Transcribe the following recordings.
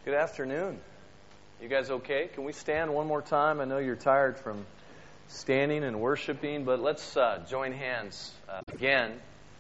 Good afternoon. You guys okay? Can we stand one more time? I know you're tired from standing and worshiping, but let's join hands again.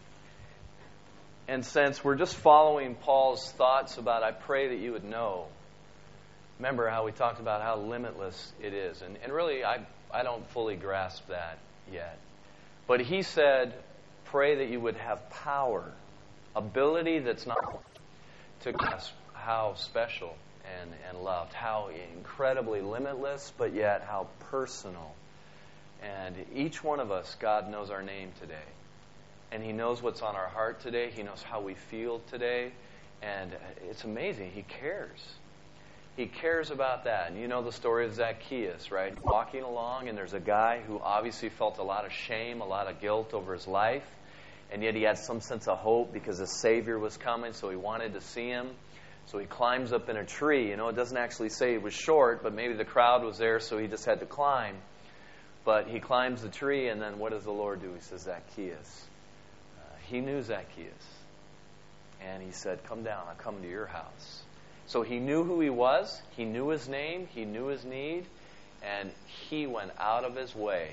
And since we're just following Paul's thoughts about I pray that you would know, remember how we talked about how limitless it is. And really, I don't fully grasp that yet. But he said, pray that you would have power, ability that's not to grasp how special and loved, how incredibly limitless, but yet how personal. And each one of us, God knows our name today. And He knows what's on our heart today. He knows how we feel today. And it's amazing. He cares. He cares about that. And you know the story of Zacchaeus, right? Walking along, and there's a guy who obviously felt a lot of shame, a lot of guilt over his life. And yet he had some sense of hope because a Savior was coming, so he wanted to see Him. So he climbs up in a tree. You know, it doesn't actually say he was short, but maybe the crowd was there, so he just had to climb. But he climbs the tree, and then what does the Lord do? He says, Zacchaeus. He knew Zacchaeus. And He said, come down, I'll come to your house. So He knew who he was. He knew his name. He knew his need. And He went out of His way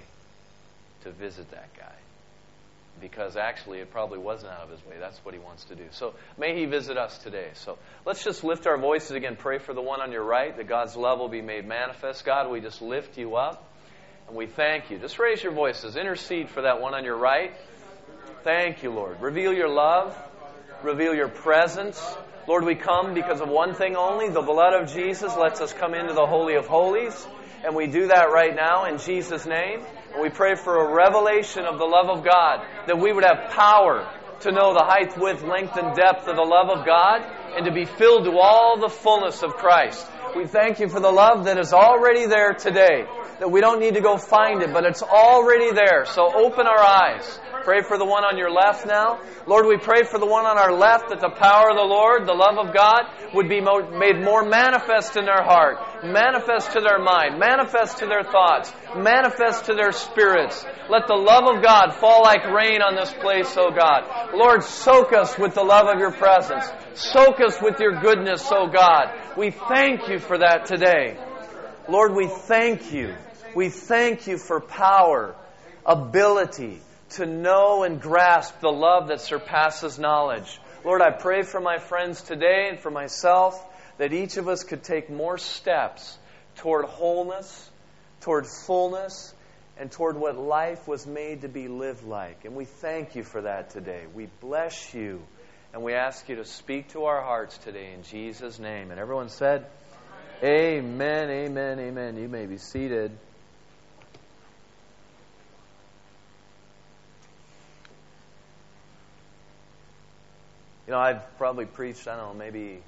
to visit that guy. Because actually it probably wasn't out of His way. That's what He wants to do. So may He visit us today. So let's just lift our voices again. Pray for the one on your right, that God's love will be made manifest. God, we just lift You up. And we thank You. Just raise your voices. Intercede for that one on your right. Thank You, Lord. Reveal Your love. Reveal Your presence. Lord, we come because of one thing only. The blood of Jesus lets us come into the Holy of Holies. And we do that right now in Jesus' name. And we pray for a revelation of the love of God, that we would have power to know the height, width, length, and depth of the love of God, and to be filled to all the fullness of Christ. We thank You for the love that is already there today, that we don't need to go find it, but it's already there. So open our eyes. Pray for the one on your left now. Lord, we pray for the one on our left that the power of the Lord, the love of God, would be made more manifest in their heart, manifest to their mind, manifest to their thoughts, manifest to their spirits. Let the love of God fall like rain on this place, O God. Lord, soak us with the love of Your presence. Soak us with Your goodness, O God. We thank You for that today. Lord, we thank You. We thank You for power, ability, to know and grasp the love that surpasses knowledge. Lord, I pray for my friends today and for myself that each of us could take more steps toward wholeness, toward fullness, and toward what life was made to be lived like. And we thank You for that today. We bless You, and we ask You to speak to our hearts today in Jesus' name. And everyone said, Amen, amen, amen. You may be seated. You know, I've probably preached, I don't know, maybe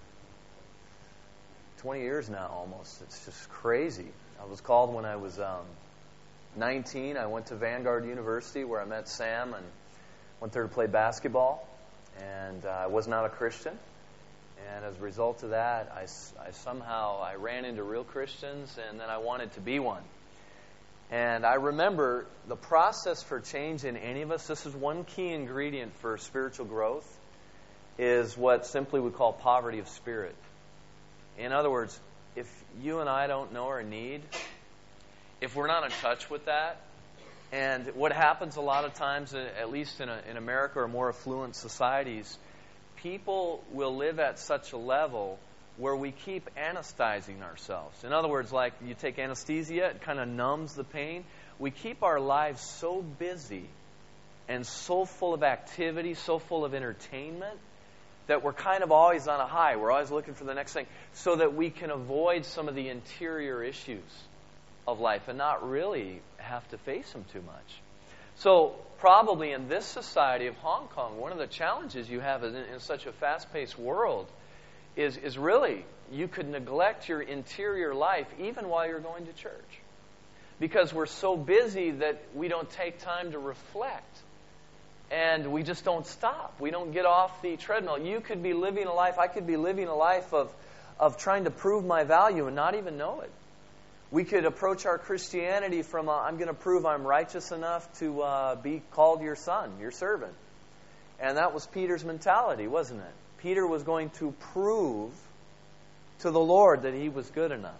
20 years now almost. It's just crazy. I was called when I was 19. I went to Vanguard University where I met Sam and went there to play basketball. And I was not a Christian. And as a result of that, I ran into real Christians, and then I wanted to be one. And I remember the process for change in any of us, this is one key ingredient for spiritual growth, is what simply we call poverty of spirit. In other words, if you and I don't know our need, if we're not in touch with that, and what happens a lot of times, at least in America or more affluent societies, people will live at such a level where we keep anesthetizing ourselves. In other words, like you take anesthesia, it kind of numbs the pain. We keep our lives so busy and so full of activity, so full of entertainment, that we're kind of always on a high. We're always looking for the next thing so that we can avoid some of the interior issues of life and not really have to face them too much. So probably in this society of Hong Kong, one of the challenges you have in such a fast-paced world is really you could neglect your interior life even while you're going to church. Because we're so busy that we don't take time to reflect. And we just don't stop. We don't get off the treadmill. You could be living a life, I could be living a life of trying to prove my value and not even know it. We could approach our Christianity from, I'm going to prove I'm righteous enough to be called your son, your servant. And that was Peter's mentality, wasn't it? Peter was going to prove to the Lord that He was good enough.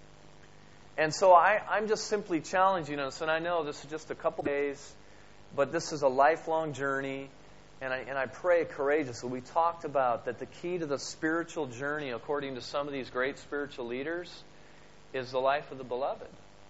And so I'm just simply challenging us, and I know this is just a couple days, but this is a lifelong journey, and I pray courageously. We talked about that the key to the spiritual journey, according to some of these great spiritual leaders, is the life of the beloved.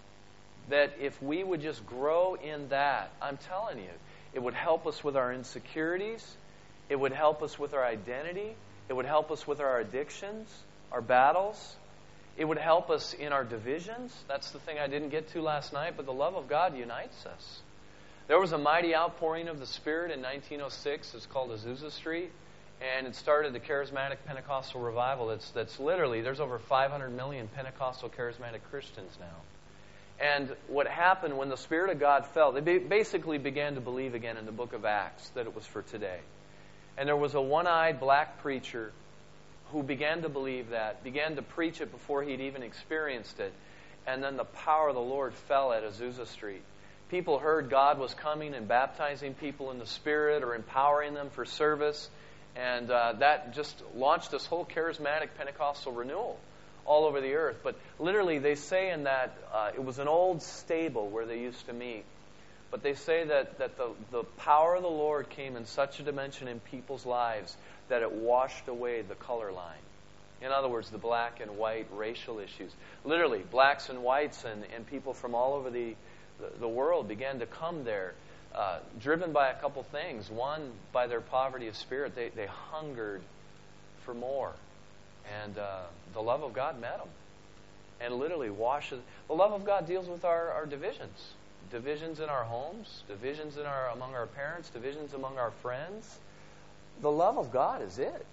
That if we would just grow in that, I'm telling you, it would help us with our insecurities, it would help us with our identity, it would help us with our addictions, our battles. It would help us in our divisions. That's the thing I didn't get to last night, but the love of God unites us. There was a mighty outpouring of the Spirit in 1906. It's called Azusa Street, and it started the Charismatic Pentecostal Revival. That's literally, there's over 500 million Pentecostal Charismatic Christians now. And what happened when the Spirit of God fell, they basically began to believe again in the book of Acts that it was for today. And there was a one-eyed black preacher who began to believe that, began to preach it before he'd even experienced it. And then the power of the Lord fell at Azusa Street. People heard God was coming and baptizing people in the Spirit or empowering them for service. And that just launched this whole charismatic Pentecostal renewal all over the earth. But literally they say in that, it was an old stable where they used to meet. But they say that the power of the Lord came in such a dimension in people's lives that it washed away the color line. In other words, the black and white racial issues. Literally, blacks and whites and people from all over the world began to come there, driven by a couple things. One, by their poverty of spirit. They hungered for more. And the love of God met them. And literally washes. The love of God deals with our divisions. Divisions in our homes, divisions among our parents, divisions among our friends. The love of God is it.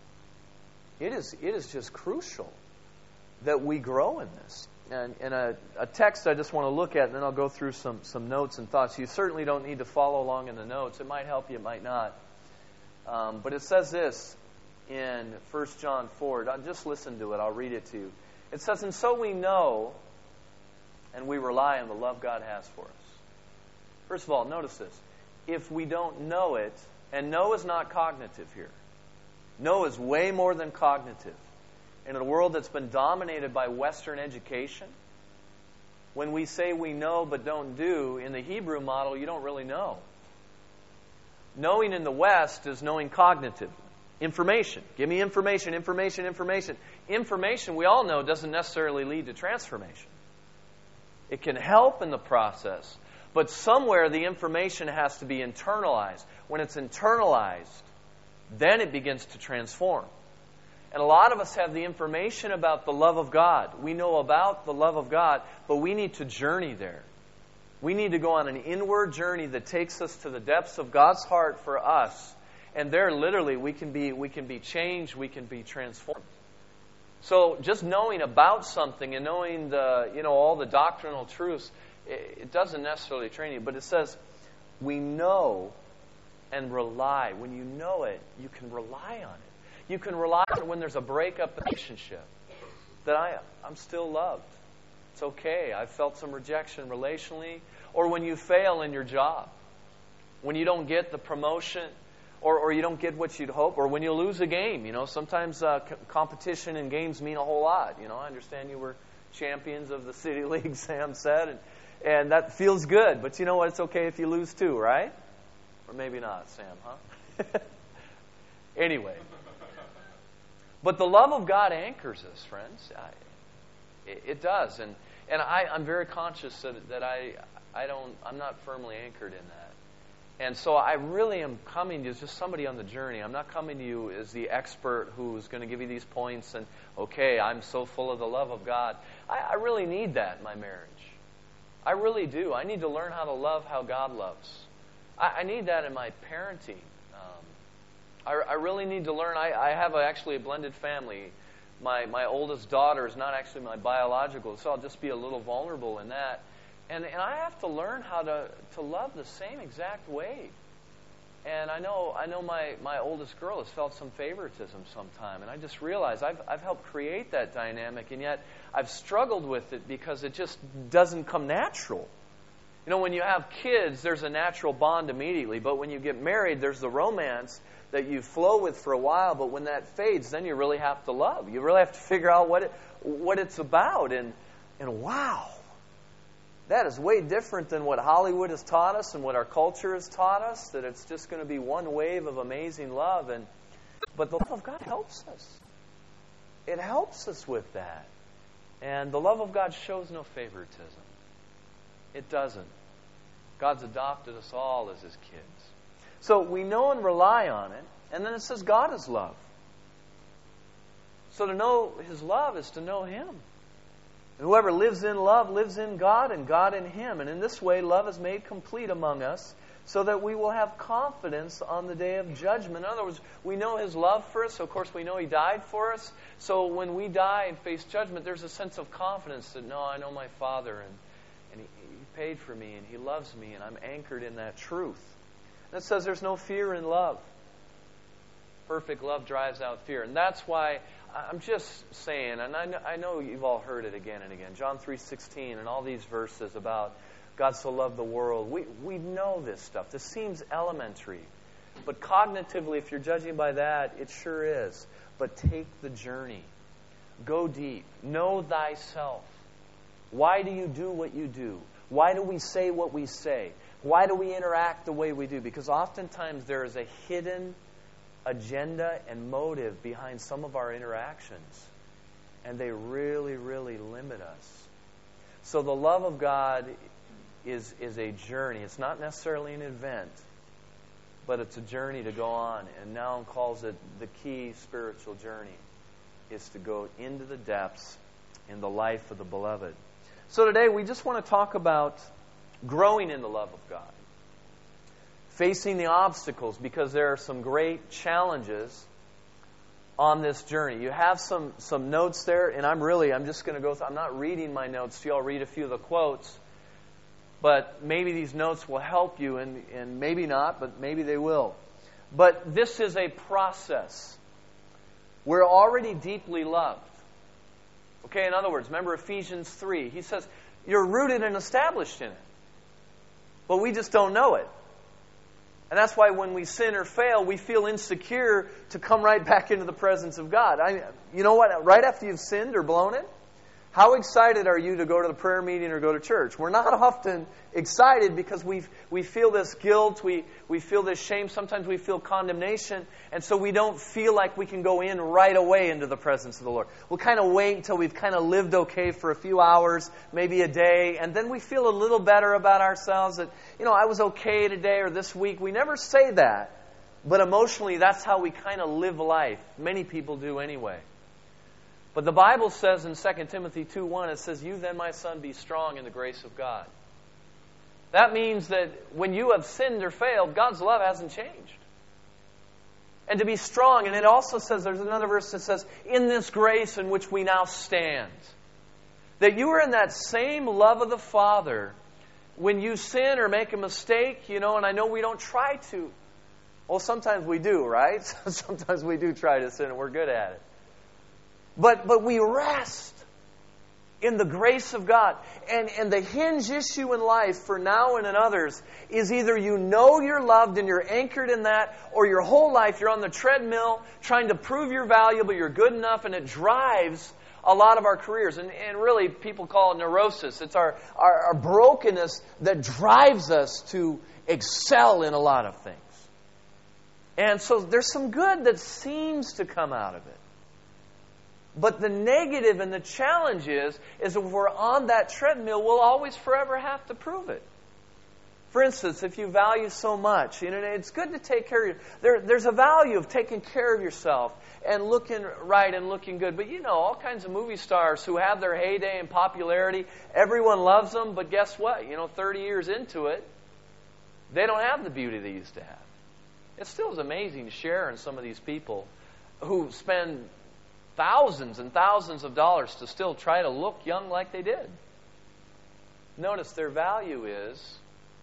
It is just crucial that we grow in this. And a text I just want to look at, and then I'll go through some notes and thoughts. You certainly don't need to follow along in the notes. It might help you, it might not. But it says this in 1 John 4. Just listen to it. I'll read it to you. It says, "And so we know and we rely on the love God has for us." First of all, notice this. If we don't know it, and know is not cognitive here. Know is way more than cognitive. In a world that's been dominated by Western education, when we say we know but don't do, in the Hebrew model, you don't really know. Knowing in the West is knowing cognitively. Information. Give me information, information, information. Information, we all know, doesn't necessarily lead to transformation. It can help in the process, but somewhere the information has to be internalized. When it's internalized, then it begins to transform. And a lot of us have the information about the love of God. We know about the love of God, but we need to journey there. We need to go on an inward journey that takes us to the depths of God's heart for us. And there, literally, we can be changed, we can be transformed. So just knowing about something and knowing all the doctrinal truths, it doesn't necessarily train you, but it says we know and rely. When you know it, you can rely on it. You can rely on it when there's a breakup in a relationship. That I'm still loved. It's okay. I've felt some rejection relationally. Or when you fail in your job. When you don't get the promotion. Or you don't get what you'd hope. Or when you lose a game. Sometimes competition in games mean a whole lot. I understand you were champions of the City League, Sam said. And that feels good. But you know what? It's okay if you lose too, right? Or maybe not, Sam, huh? Anyway. But the love of God anchors us, friends. It does. And I'm very conscious that I'm not firmly anchored in that. And so I really am coming to you as just somebody on the journey. I'm not coming to you as the expert who's going to give you these points and, okay, I'm so full of the love of God. I really need that in my marriage. I really do. I need to learn how to love how God loves. I need that in my parenting. I really need to learn. I have actually a blended family. My oldest daughter is not actually my biological, so I'll just be a little vulnerable in that. And I have to learn how to love the same exact way. And I know my oldest girl has felt some favoritism sometime, and I just realized I've helped create that dynamic, and yet I've struggled with it because it just doesn't come natural. You know, when you have kids, there's a natural bond immediately. But when you get married, there's the romance that you flow with for a while. But when that fades, then you really have to love. You really have to figure out what it's about. And wow, that is way different than what Hollywood has taught us and what our culture has taught us, that it's just going to be one wave of amazing love. But the love of God helps us. It helps us with that. And the love of God shows no favoritism. It doesn't. God's adopted us all as His kids. So we know and rely on it. And then it says God is love. So to know His love is to know Him. And whoever lives in love lives in God and God in him. And in this way, love is made complete among us so that we will have confidence on the day of judgment. In other words, we know His love for us. So of course, we know He died for us. So when we die and face judgment, there's a sense of confidence that, no, I know my Father and he paid for me and He loves me and I'm anchored in that truth. And it says there's no fear in love. Perfect love drives out fear. And that's why I'm just saying, and I know you've all heard it again and again, John 3:16 and all these verses about God so loved the world. We know this stuff. This seems elementary. But cognitively, if you're judging by that, it sure is. But take the journey. Go deep. Know thyself. Why do you do what you do? Why do we say what we say? Why do we interact the way we do? Because oftentimes there is a hidden agenda and motive behind some of our interactions. And they really, really limit us. So the love of God is a journey. It's not necessarily an event, but it's a journey to go on. And now calls it the key spiritual journey is to go into the depths in the life of the beloved. So today we just want to talk about growing in the love of God. Facing the obstacles, because there are some great challenges on this journey. You have some notes there, and I'm just going to go through. I'm not reading my notes to you. I'll read a few of the quotes. But maybe these notes will help you, and maybe not, but maybe they will. But this is a process. We're already deeply loved. Okay, in other words, remember Ephesians 3. He says, you're rooted and established in it. But we just don't know it. And that's why when we sin or fail, we feel insecure to come right back into the presence of God. You know what? Right after you've sinned or blown it, how excited are you to go to the prayer meeting or go to church? We're not often excited because we feel this guilt, we feel this shame, sometimes we feel condemnation, and so we don't feel like we can go in right away into the presence of the Lord. We'll kind of wait until we've kind of lived okay for a few hours, maybe a day, and then we feel a little better about ourselves that, I was okay today or this week. We never say that, but emotionally that's how we kind of live life. Many people do anyway. But the Bible says in 2 Timothy 2:1, it says, you then, my son, be strong in the grace of God. That means that when you have sinned or failed, God's love hasn't changed. And to be strong, and it also says, there's another verse that says, in this grace in which we now stand. That you are in that same love of the Father when you sin or make a mistake, and I know we don't try to. Well, sometimes we do, right? Sometimes we do try to sin and we're good at it. But we rest in the grace of God. And the hinge issue in life for now and in others is either you know you're loved and you're anchored in that, or your whole life you're on the treadmill trying to prove you're valuable, you're good enough, and it drives a lot of our careers. And really, people call it neurosis. It's our brokenness that drives us to excel in a lot of things. And so there's some good that seems to come out of it. But the negative and the challenge is if we're on that treadmill, we'll always forever have to prove it. For instance, if you value so much, it's good to take care of you. There's a value of taking care of yourself and looking right and looking good. But all kinds of movie stars who have their heyday in popularity, everyone loves them, but guess what? 30 years into it, they don't have the beauty they used to have. It still is amazing to share in some of these people who spend thousands and thousands of dollars to still try to look young like they did. Notice their value is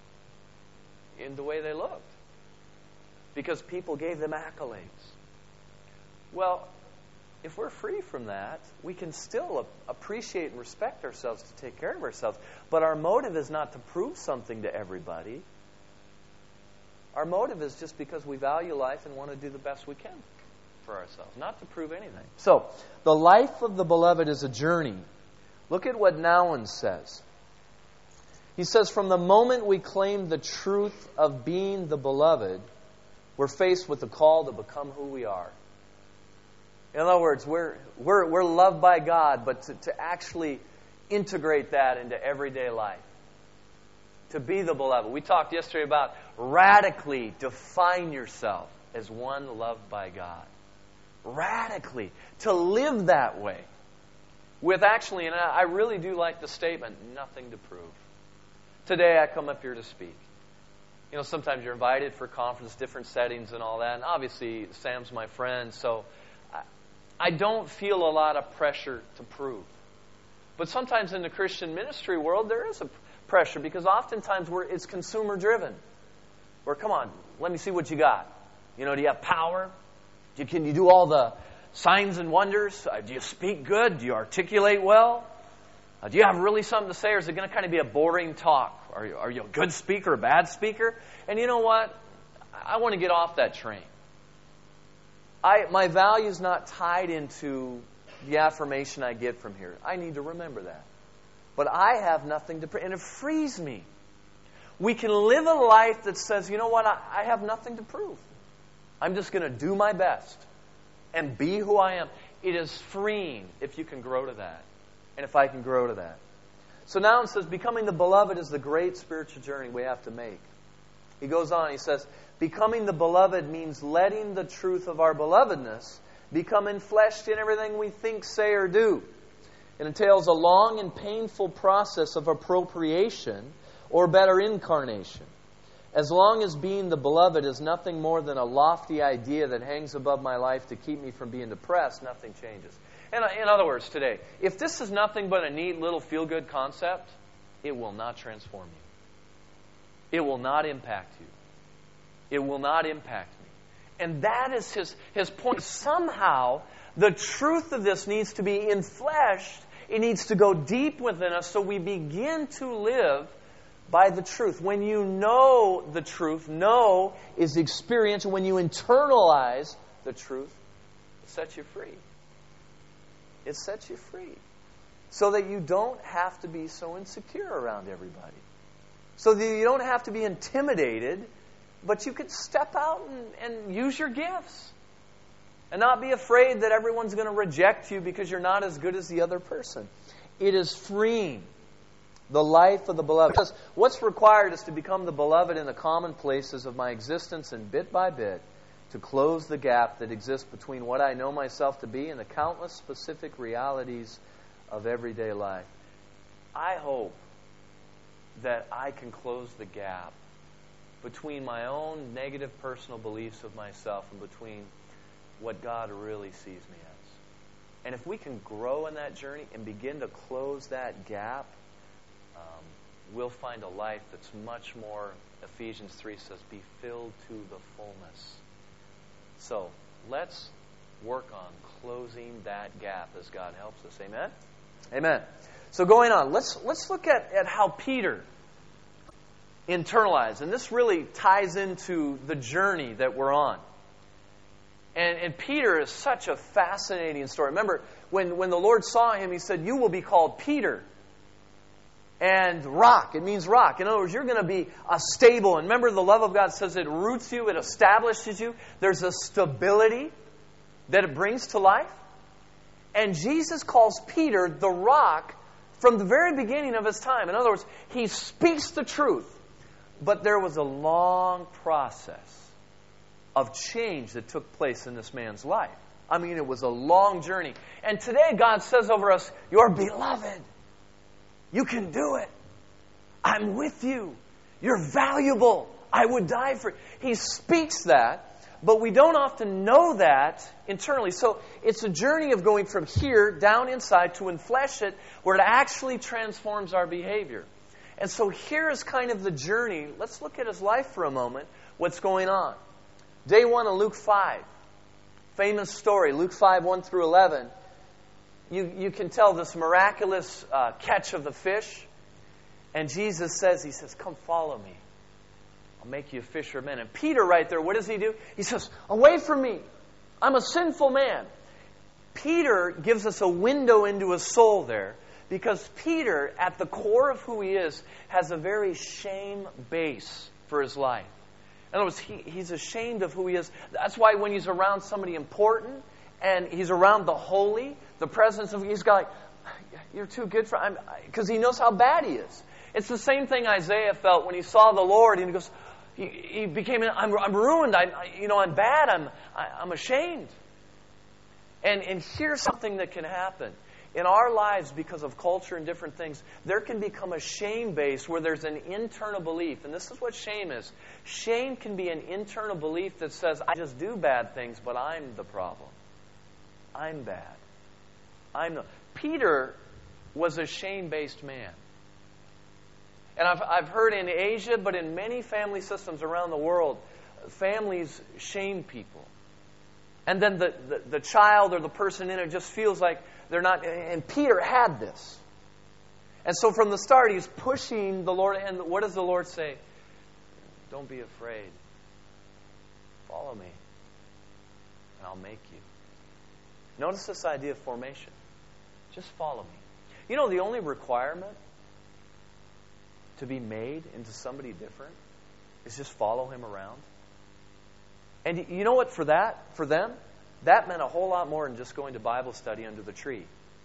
in the way they looked. Because people gave them accolades. Well, if we're free from that, we can still appreciate and respect ourselves to take care of ourselves. But our motive is not to prove something to everybody. Our motive is just because we value life and want to do the best we can for ourselves, not to prove anything. So, the life of the beloved is a journey. Look at what Nouwen says. He says, from the moment we claim the truth of being the beloved, we're faced with the call to become who we are. In other words, we're loved by God, but to actually integrate that into everyday life. To be the beloved. We talked yesterday about radically define yourself as one loved by God. Radically. To live that way. With actually, and I really do like the statement, nothing to prove. Today I come up here to speak. You know, sometimes you're invited for conference, different settings and all that. And obviously, Sam's my friend, so I don't feel a lot of pressure to prove. But sometimes in the Christian ministry world, there is a pressure because oftentimes it's consumer driven. Where, come on, let me see what you got. You know, do you have power? Can you do all the signs and wonders? Do you speak good? Do you articulate well? Do you have really something to say, or is it going to kind of be a boring talk? Are you a good speaker, a bad speaker? And you know what? I want to get off that train. My value is not tied into the affirmation I get from here. I need to remember that. But I have nothing to prove, and it frees me. We can live a life that says, you know what? I have nothing to prove. I'm just going to do my best and be who I am. It is freeing if you can grow to that. And if I can grow to that. So now it says, becoming the beloved is the great spiritual journey we have to make. He goes on, he says, becoming the beloved means letting the truth of our belovedness become enfleshed in everything we think, say, or do. It entails a long and painful process of appropriation, or better, incarnation. As long as being the beloved is nothing more than a lofty idea that hangs above my life to keep me from being depressed, nothing changes. And in other words, today, if this is nothing but a neat little feel-good concept, it will not transform you. It will not impact you. It will not impact me. And that is his point. Somehow, the truth of this needs to be enfleshed. It needs to go deep within us so we begin to live by the truth. When you know the truth, know is experiential. When you internalize the truth, it sets you free. It sets you free. So that you don't have to be so insecure around everybody. So that you don't have to be intimidated, but you can step out and use your gifts. And not be afraid that everyone's going to reject you because you're not as good as the other person. It is freeing. The life of the beloved. Because what's required is to become the beloved in the commonplaces of my existence, and bit by bit to close the gap that exists between what I know myself to be and the countless specific realities of everyday life. I hope that I can close the gap between my own negative personal beliefs of myself and between what God really sees me as. And if we can grow in that journey and begin to close that gap, we'll find a life that's much more, Ephesians 3 says, be filled to the fullness. So, let's work on closing that gap as God helps us. Amen? Amen. So going on, let's look at how Peter internalized. And this really ties into the journey that we're on. And Peter is such a fascinating story. Remember, when the Lord saw him, He said, you will be called Peter. And rock, it means rock. In other words, you're going to be stable. And remember, the love of God says it roots you, it establishes you. There's a stability that it brings to life. And Jesus calls Peter the rock from the very beginning of His time. In other words, He speaks the truth. But there was a long process of change that took place in this man's life. I mean, it was a long journey. And today God says over us, you're beloved. You can do it. I'm with you. You're valuable. I would die for you. He speaks that, but we don't often know that internally. So it's a journey of going from here down inside to enflesh it, where it actually transforms our behavior. And so here is kind of the journey. Let's look at his life for a moment. What's going on? Day 1 of Luke 5. famous story, Luke 5, 1 through 11. You can tell this miraculous catch of the fish. And Jesus says, He says, come follow me. I'll make you a fisher of men. And Peter right there, what does he do? He says, away from me. I'm a sinful man. Peter gives us a window into his soul there. Because Peter, at the core of who he is, has a very shame base for his life. In other words, he's ashamed of who he is. That's why when he's around somebody important and he's around the holy, the presence of, he's got like, you're too good for, because he knows how bad he is. It's the same thing Isaiah felt when he saw the Lord, and he goes, he became, I'm ruined, I'm bad, I'm ashamed. And here's something that can happen. In our lives, because of culture and different things, there can become a shame base where there's an internal belief. And this is what shame is. Shame can be an internal belief that says, I just do bad things, but I'm the problem. I'm bad. Peter was a shame-based man. And I've heard in Asia, but in many family systems around the world, families shame people. And then the child or the person in it just feels like they're not. And Peter had this. And so from the start, he's pushing the Lord. And what does the Lord say? Don't be afraid. Follow me, and I'll make you. Notice this idea of formation. Just follow me. You know, the only requirement to be made into somebody different is just follow Him around. And you know what, for them, that meant a whole lot more than just going to Bible study under the tree.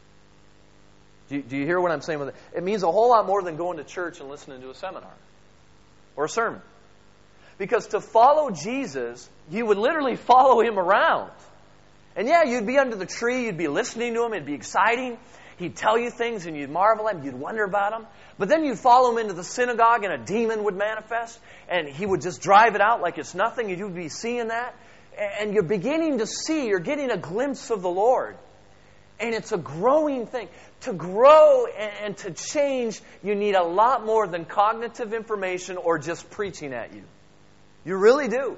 Do you hear what I'm saying with it? It means a whole lot more than going to church and listening to a seminar or a sermon. Because to follow Jesus, you would literally follow Him around. And yeah, you'd be under the tree, you'd be listening to Him, it'd be exciting. He'd tell you things and you'd marvel at Him, you'd wonder about Him. But then you'd follow Him into the synagogue and a demon would manifest and He would just drive it out like it's nothing and you'd be seeing that. And you're beginning to see, you're getting a glimpse of the Lord. And it's a growing thing. To grow and to change, you need a lot more than cognitive information or just preaching at you. You really do.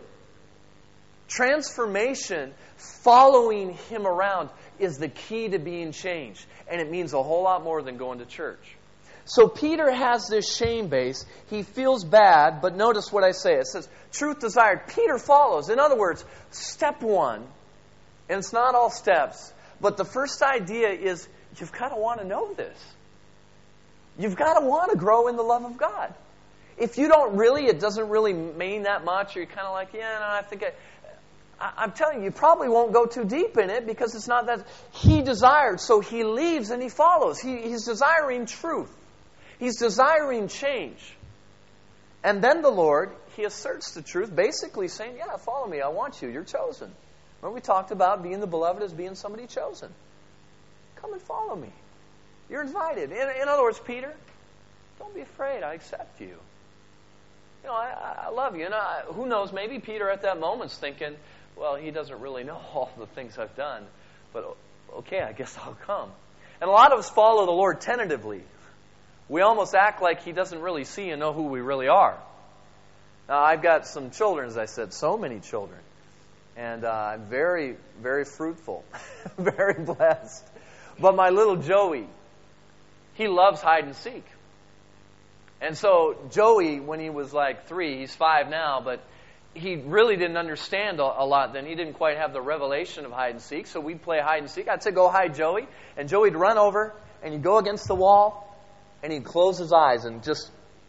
Transformation, following Him around, is the key to being changed. And it means a whole lot more than going to church. So Peter has this shame base. He feels bad, but notice what I say. It says, truth desired. Peter follows. In other words, step one, and it's not all steps, but the first idea is you've got to want to know this. You've got to want to grow in the love of God. If you don't really, it doesn't really mean that much, or you're kind of like, yeah, no, I think I'm telling you, you probably won't go too deep in it because it's not that. He desired, so he leaves and he follows. He's desiring truth. He's desiring change. And then the Lord, He asserts the truth, basically saying, yeah, follow me, I want you, you're chosen. Remember we talked about being the beloved as being somebody chosen. Come and follow me. You're invited. In other words, Peter, don't be afraid, I accept you. You know, I love you. And who knows, maybe Peter at that moment's thinking, well, he doesn't really know all the things I've done, but okay, I guess I'll come. And a lot of us follow the Lord tentatively. We almost act like He doesn't really see and know who we really are. Now, I've got some children, as I said, so many children. And I'm very, very fruitful, very blessed. But my little Joey, he loves hide and seek. And so Joey, when he was like 3, he's 5 now, but he really didn't understand a lot then. He didn't quite have the revelation of hide and seek. So we'd play hide and seek. I'd say, go hide, Joey. And Joey'd run over, and he'd go against the wall, and he'd close his eyes and just...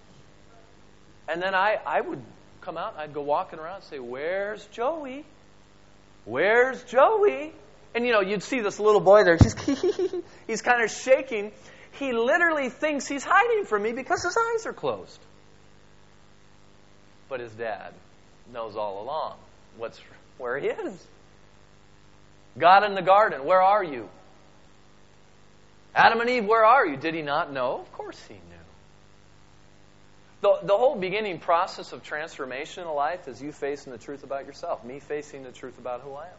And then I would come out, and I'd go walking around and say, where's Joey? Where's Joey? And, you know, you'd see this little boy there. He's kind of shaking. He literally thinks he's hiding from me because his eyes are closed. But his dad knows all along where he is. God in the garden, where are you? Adam and Eve, where are you? Did he not know? Of course he knew. The whole beginning process of transformation in life is you facing the truth about yourself, me facing the truth about who I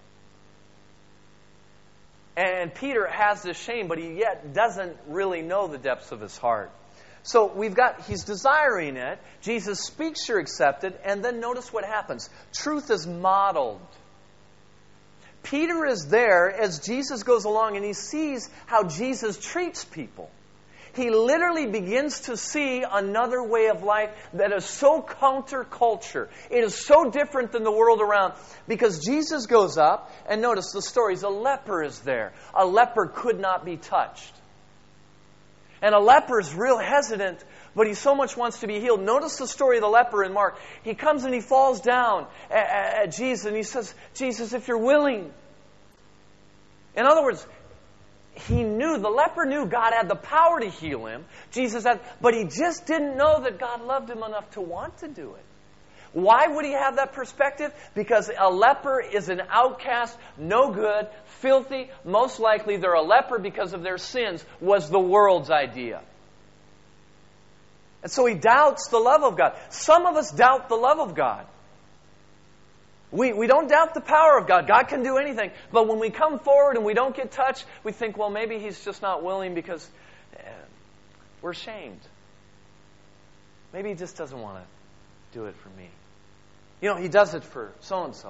am. And Peter has this shame, but he yet doesn't really know the depths of his heart. So he's desiring it. Jesus speaks, you're accepted. And then notice what happens. Truth is modeled. Peter is there as Jesus goes along and he sees how Jesus treats people. He literally begins to see another way of life that is so counterculture. It is so different than the world around. Because Jesus goes up, and notice the stories, a leper is there. A leper could not be touched. And a leper is real hesitant, but he so much wants to be healed. Notice the story of the leper in Mark. He comes and he falls down at Jesus and he says, Jesus, if you're willing. In other words, the leper knew God had the power to heal him. Jesus had, but he just didn't know that God loved him enough to want to do it. Why would he have that perspective? Because a leper is an outcast, no good, filthy. Most likely they're a leper because of their sins, was the world's idea. And so he doubts the love of God. Some of us doubt the love of God. We don't doubt the power of God. God can do anything. But when we come forward and we don't get touched, we think, well, maybe He's just not willing because we're ashamed. Maybe He just doesn't want to do it for me. You know, He does it for so-and-so.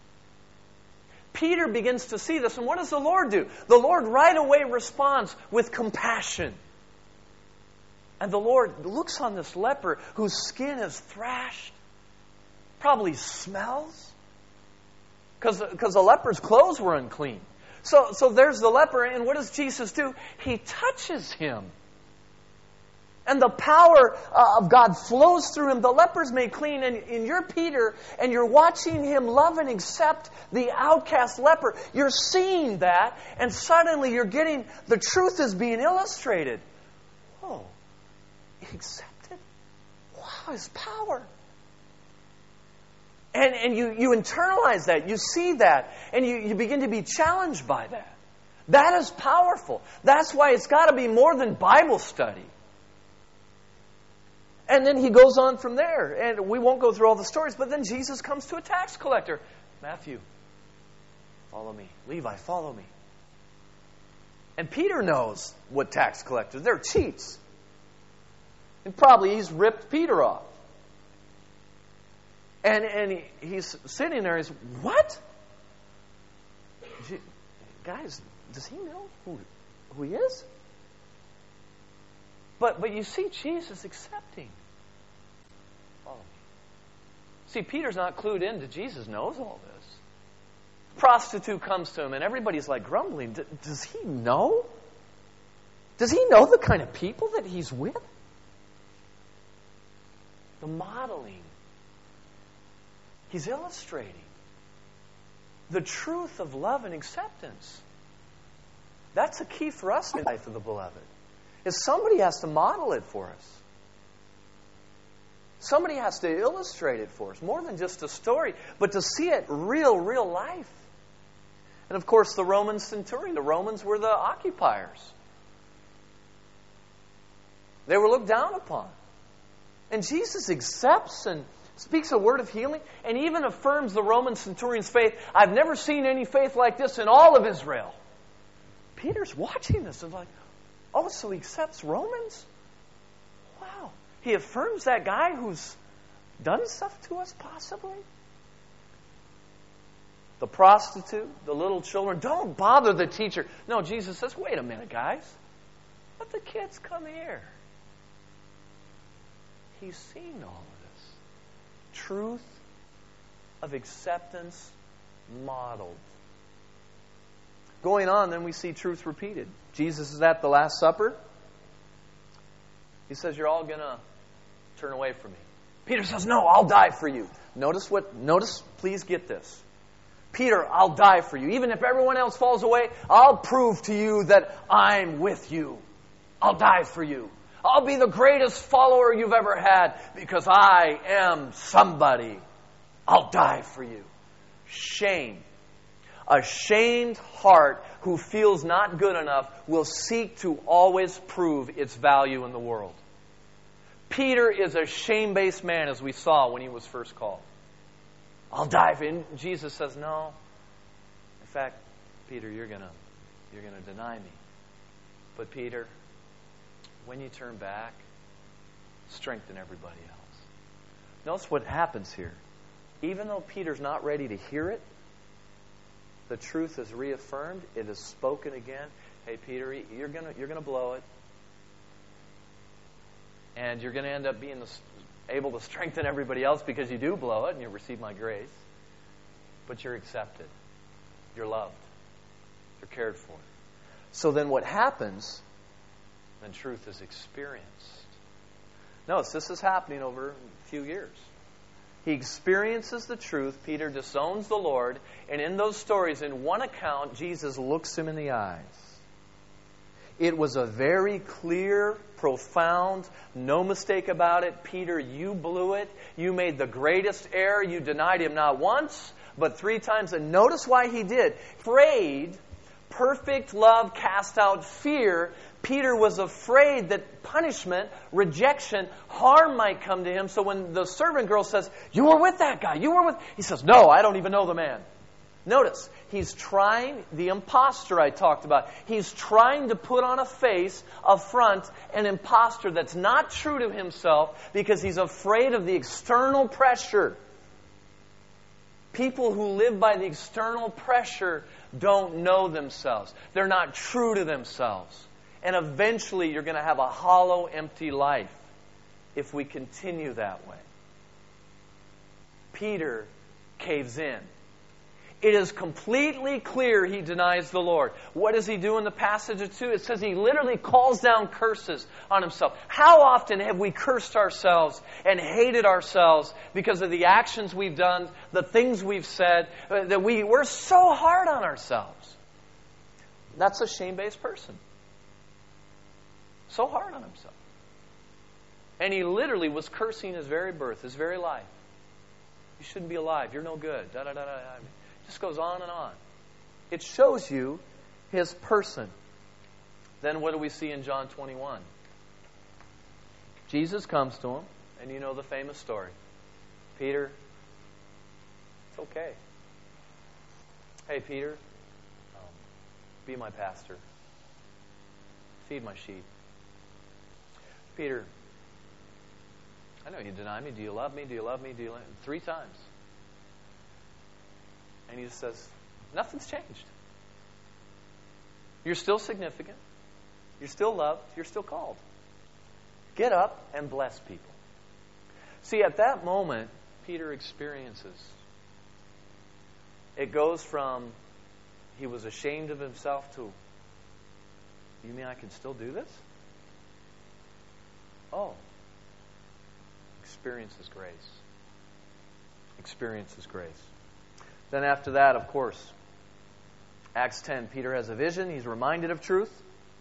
Peter begins to see this, and what does the Lord do? The Lord right away responds with compassion. And the Lord looks on this leper whose skin is thrashed, probably smells, because the leper's clothes were unclean. So there's the leper, and what does Jesus do? He touches him. And the power of God flows through him. The leper's made clean, and you're Peter, and you're watching him love and accept the outcast leper. You're seeing that, and suddenly you're getting, the truth is being illustrated. Oh, he accepted? Wow, His power. And you internalize that, you see that, and you begin to be challenged by that. That is powerful. That's why it's got to be more than Bible study. And then he goes on from there. And we won't go through all the stories, but then Jesus comes to a tax collector. Matthew, follow me. Levi, follow me. And Peter knows what tax collectors, they're cheats. And probably he's ripped Peter off. And he's sitting there, he's, what? Guys, does he know who he is? But you see Jesus accepting. Oh. See, Peter's not clued in to Jesus knows all this. Prostitute comes to him and everybody's like grumbling. Does he know? Does he know the kind of people that he's with? The modeling. He's illustrating the truth of love and acceptance. That's a key for us in the life of the beloved. Is somebody has to model it for us. Somebody has to illustrate it for us. More than just a story, but to see it real life. And of course, the Roman centurion. The Romans were the occupiers. They were looked down upon. And Jesus accepts and speaks a word of healing and even affirms the Roman centurion's faith. I've never seen any faith like this in all of Israel. Peter's watching this and like, oh, so he accepts Romans? Wow. He affirms that guy who's done stuff to us, possibly? The prostitute, the little children, don't bother the teacher. No, Jesus says, wait a minute, guys. Let the kids come here. He's seen all of this. Truth of acceptance modeled. Going on, then we see truth repeated. Jesus is at the Last Supper. He says, you're all going to turn away from me. Peter says, no, I'll die for you. Notice, please get this. Peter, I'll die for you. Even if everyone else falls away, I'll prove to you that I'm with you. I'll die for you. I'll be the greatest follower you've ever had because I am somebody. I'll die for you. Shame. A shamed heart who feels not good enough will seek to always prove its value in the world. Peter is a shame-based man, as we saw when he was first called. I'll die for you. And Jesus says, no. In fact, Peter, you're gonna deny me. But Peter, when you turn back, strengthen everybody else. Notice what happens here. Even though Peter's not ready to hear it, the truth is reaffirmed, it is spoken again. Hey, Peter, you're gonna blow it. And you're going to end up being able to strengthen everybody else because you do blow it and you receive my grace. But you're accepted. You're loved. You're cared for. So then what happens? Then truth is experienced. Notice, this is happening over a few years. He experiences the truth. Peter disowns the Lord. And in those stories, in one account, Jesus looks him in the eyes. It was a very clear, profound, no mistake about it. Peter, you blew it. You made the greatest error. You denied him not once, but 3 times. And notice why he did. Afraid, perfect love cast out fear. Peter was afraid that punishment, rejection, harm might come to him. So when the servant girl says, you were with that guy, he says, no, I don't even know the man. Notice, he's trying, the imposter I talked about, he's trying to put on a face, a front, an imposter that's not true to himself because he's afraid of the external pressure. People who live by the external pressure don't know themselves. They're not true to themselves. And eventually you're going to have a hollow, empty life if we continue that way. Peter caves in. It is completely clear he denies the Lord. What does he do in the passage or two? It says he literally calls down curses on himself. How often have we cursed ourselves and hated ourselves because of the actions we've done, the things we've said, that we're so hard on ourselves? That's a shame-based person. So hard on himself. And he literally was cursing his very birth, his very life. You shouldn't be alive. You're no good. Just goes on and on. It shows you his person. Then what do we see in John 21? Jesus comes to him, and you know the famous story. Peter, it's okay. Hey, Peter, be my pastor. Feed my sheep. Peter, I know you deny me. Do you love me? Do you love me? Do you love me? 3 times. And he just says, nothing's changed. You're still significant. You're still loved. You're still called. Get up and bless people. See, at that moment, Peter experiences. It goes from he was ashamed of himself to, you mean I can still do this? Oh. Experiences grace. Experiences grace. Then after that, of course, Acts 10, Peter has a vision. He's reminded of truth.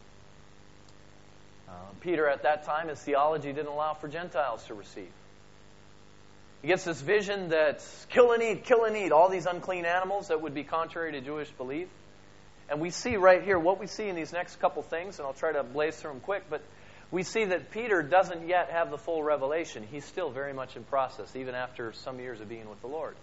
Peter, at that time, his theology didn't allow for Gentiles to receive. He gets this vision that kill and eat all these unclean animals that would be contrary to Jewish belief. And we see right here what we see in these next couple things, and I'll try to blaze through them quick, but we see that Peter doesn't yet have the full revelation. He's still very much in process, even after some years of being with the Lord.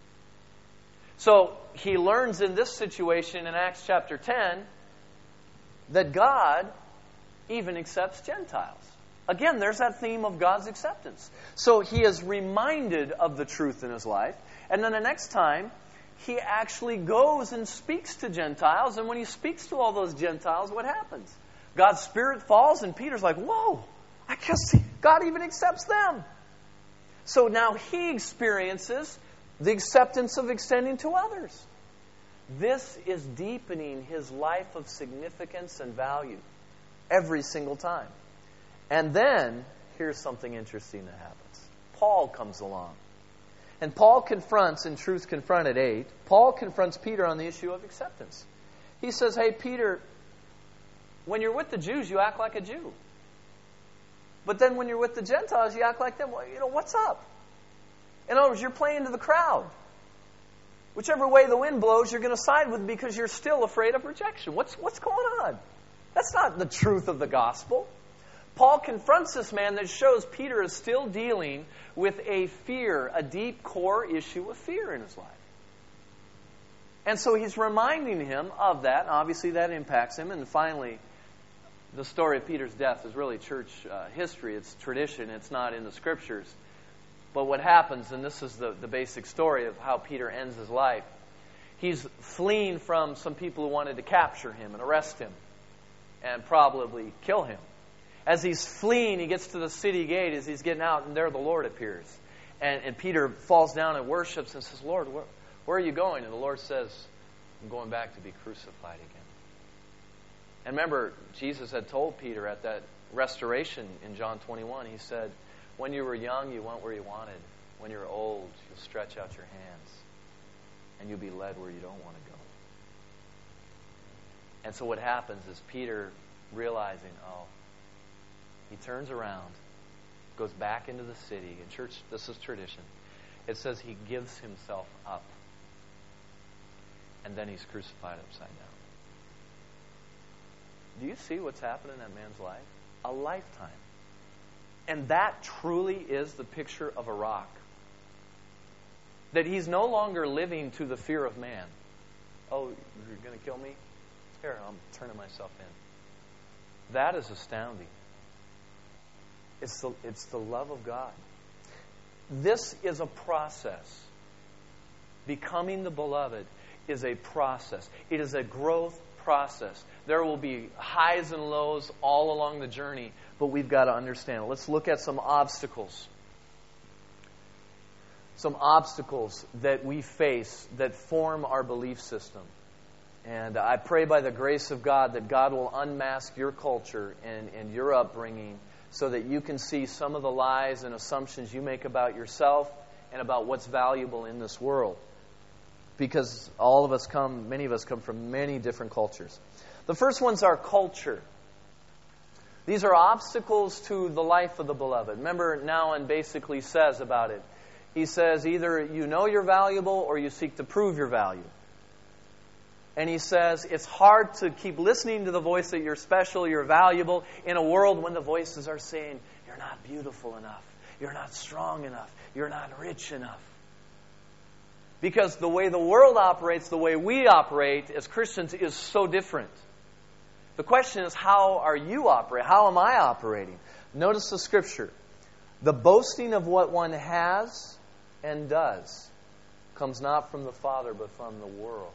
So he learns in this situation in Acts chapter 10 that God even accepts Gentiles. Again, there's that theme of God's acceptance. So he is reminded of the truth in his life. And then the next time, he actually goes and speaks to Gentiles. And when he speaks to all those Gentiles, what happens? God's Spirit falls and Peter's like, whoa, I guess God even accepts them. So now he experiences the acceptance of extending to others. This is deepening his life of significance and value every single time. And then, here's something interesting that happens. Paul comes along. And Paul confronts, in Truth Confronted 8, Paul confronts Peter on the issue of acceptance. He says, hey, Peter, when you're with the Jews, you act like a Jew. But then when you're with the Gentiles, you act like them. Well, what's up? In other words, you're playing to the crowd. Whichever way the wind blows, you're going to side with because you're still afraid of rejection. What's going on? That's not the truth of the gospel. Paul confronts this man that shows Peter is still dealing with a fear, a deep core issue of fear in his life. And so he's reminding him of that. Obviously, that impacts him. And finally, the story of Peter's death is really church history. It's tradition. It's not in the Scriptures. But what happens, and this is the basic story of how Peter ends his life, He's fleeing from some people who wanted to capture him and arrest him and probably kill him. As he's fleeing, he gets to the city gate. As he's getting out, and there the Lord appears. And Peter falls down and worships and says, Lord, where are you going? And the Lord says, I'm going back to be crucified again. And remember, Jesus had told Peter at that restoration in John 21, he said, when you were young, you went where you wanted. When you're old, you'll stretch out your hands and you'll be led where you don't want to go. And so what happens is Peter, realizing, he turns around, goes back into the city. In church, this is tradition. It says he gives himself up. And then he's crucified upside down. Do you see what's happened in that man's life? A lifetime. And that truly is the picture of a rock. That he's no longer living to the fear of man. Oh, you're going to kill me? Here, I'm turning myself in. That is astounding. It's the love of God. This is a process. Becoming the beloved is a process. It is a growth process. There will be highs and lows all along the journey, but we've got to understand. Let's look at some obstacles. Some obstacles that we face that form our belief system. And I pray by the grace of God that God will unmask your culture and your upbringing so that you can see some of the lies and assumptions you make about yourself and about what's valuable in this world. Because many of us come from many different cultures. The first one's our culture. These are obstacles to the life of the beloved. Remember, Nouwen basically says about it. He says either you know you're valuable or you seek to prove your value. And he says it's hard to keep listening to the voice that you're special, you're valuable, in a world when the voices are saying, you're not beautiful enough, you're not strong enough, you're not rich enough. Because the way the world operates, the way we operate as Christians is so different. The question is, how are you operating? How am I operating? Notice the scripture. The boasting of what one has and does comes not from the Father, but from the world.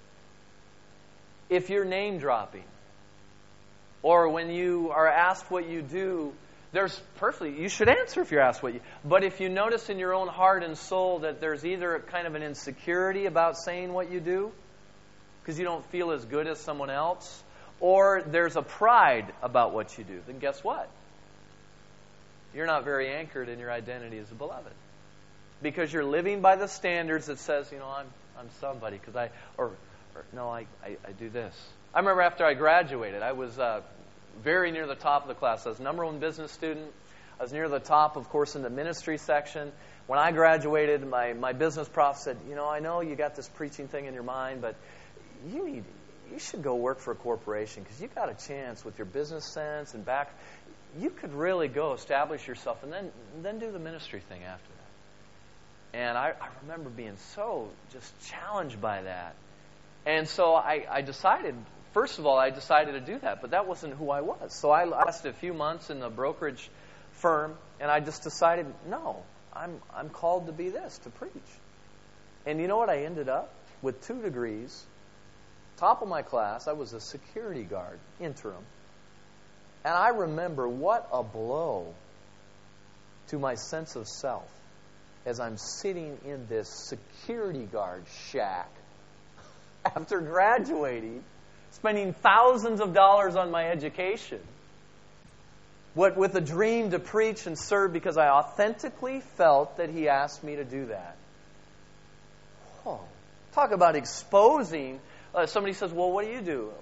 If you're name dropping, or when you are asked what you do, you should answer if you're asked what you. But if you notice in your own heart and soul that there's either kind of an insecurity about saying what you do, because you don't feel as good as someone else, or there's a pride about what you do, then guess what? You're not very anchored in your identity as a beloved. Because you're living by the standards that says, I'm somebody, because I do this. I remember after I graduated, I was very near the top of the class. I was number one business student. I was near the top, of course, in the ministry section. When I graduated, my business prof said, I know you got this preaching thing in your mind, but you should go work for a corporation because you got a chance with your business sense and back. You could really go establish yourself and then do the ministry thing after that. And I remember being so just challenged by that. And so I decided, first of all, to do that, but that wasn't who I was. So I lasted a few months in the brokerage firm, and I just decided, no, I'm called to be this, to preach. And you know what I ended up? With 2 degrees, top of my class, I was a security guard, interim. And I remember what a blow to my sense of self as I'm sitting in this security guard shack after graduating, spending thousands of dollars on my education, with a dream to preach and serve because I authentically felt that He asked me to do that. Oh, talk about exposing. Somebody says, well, what do you do?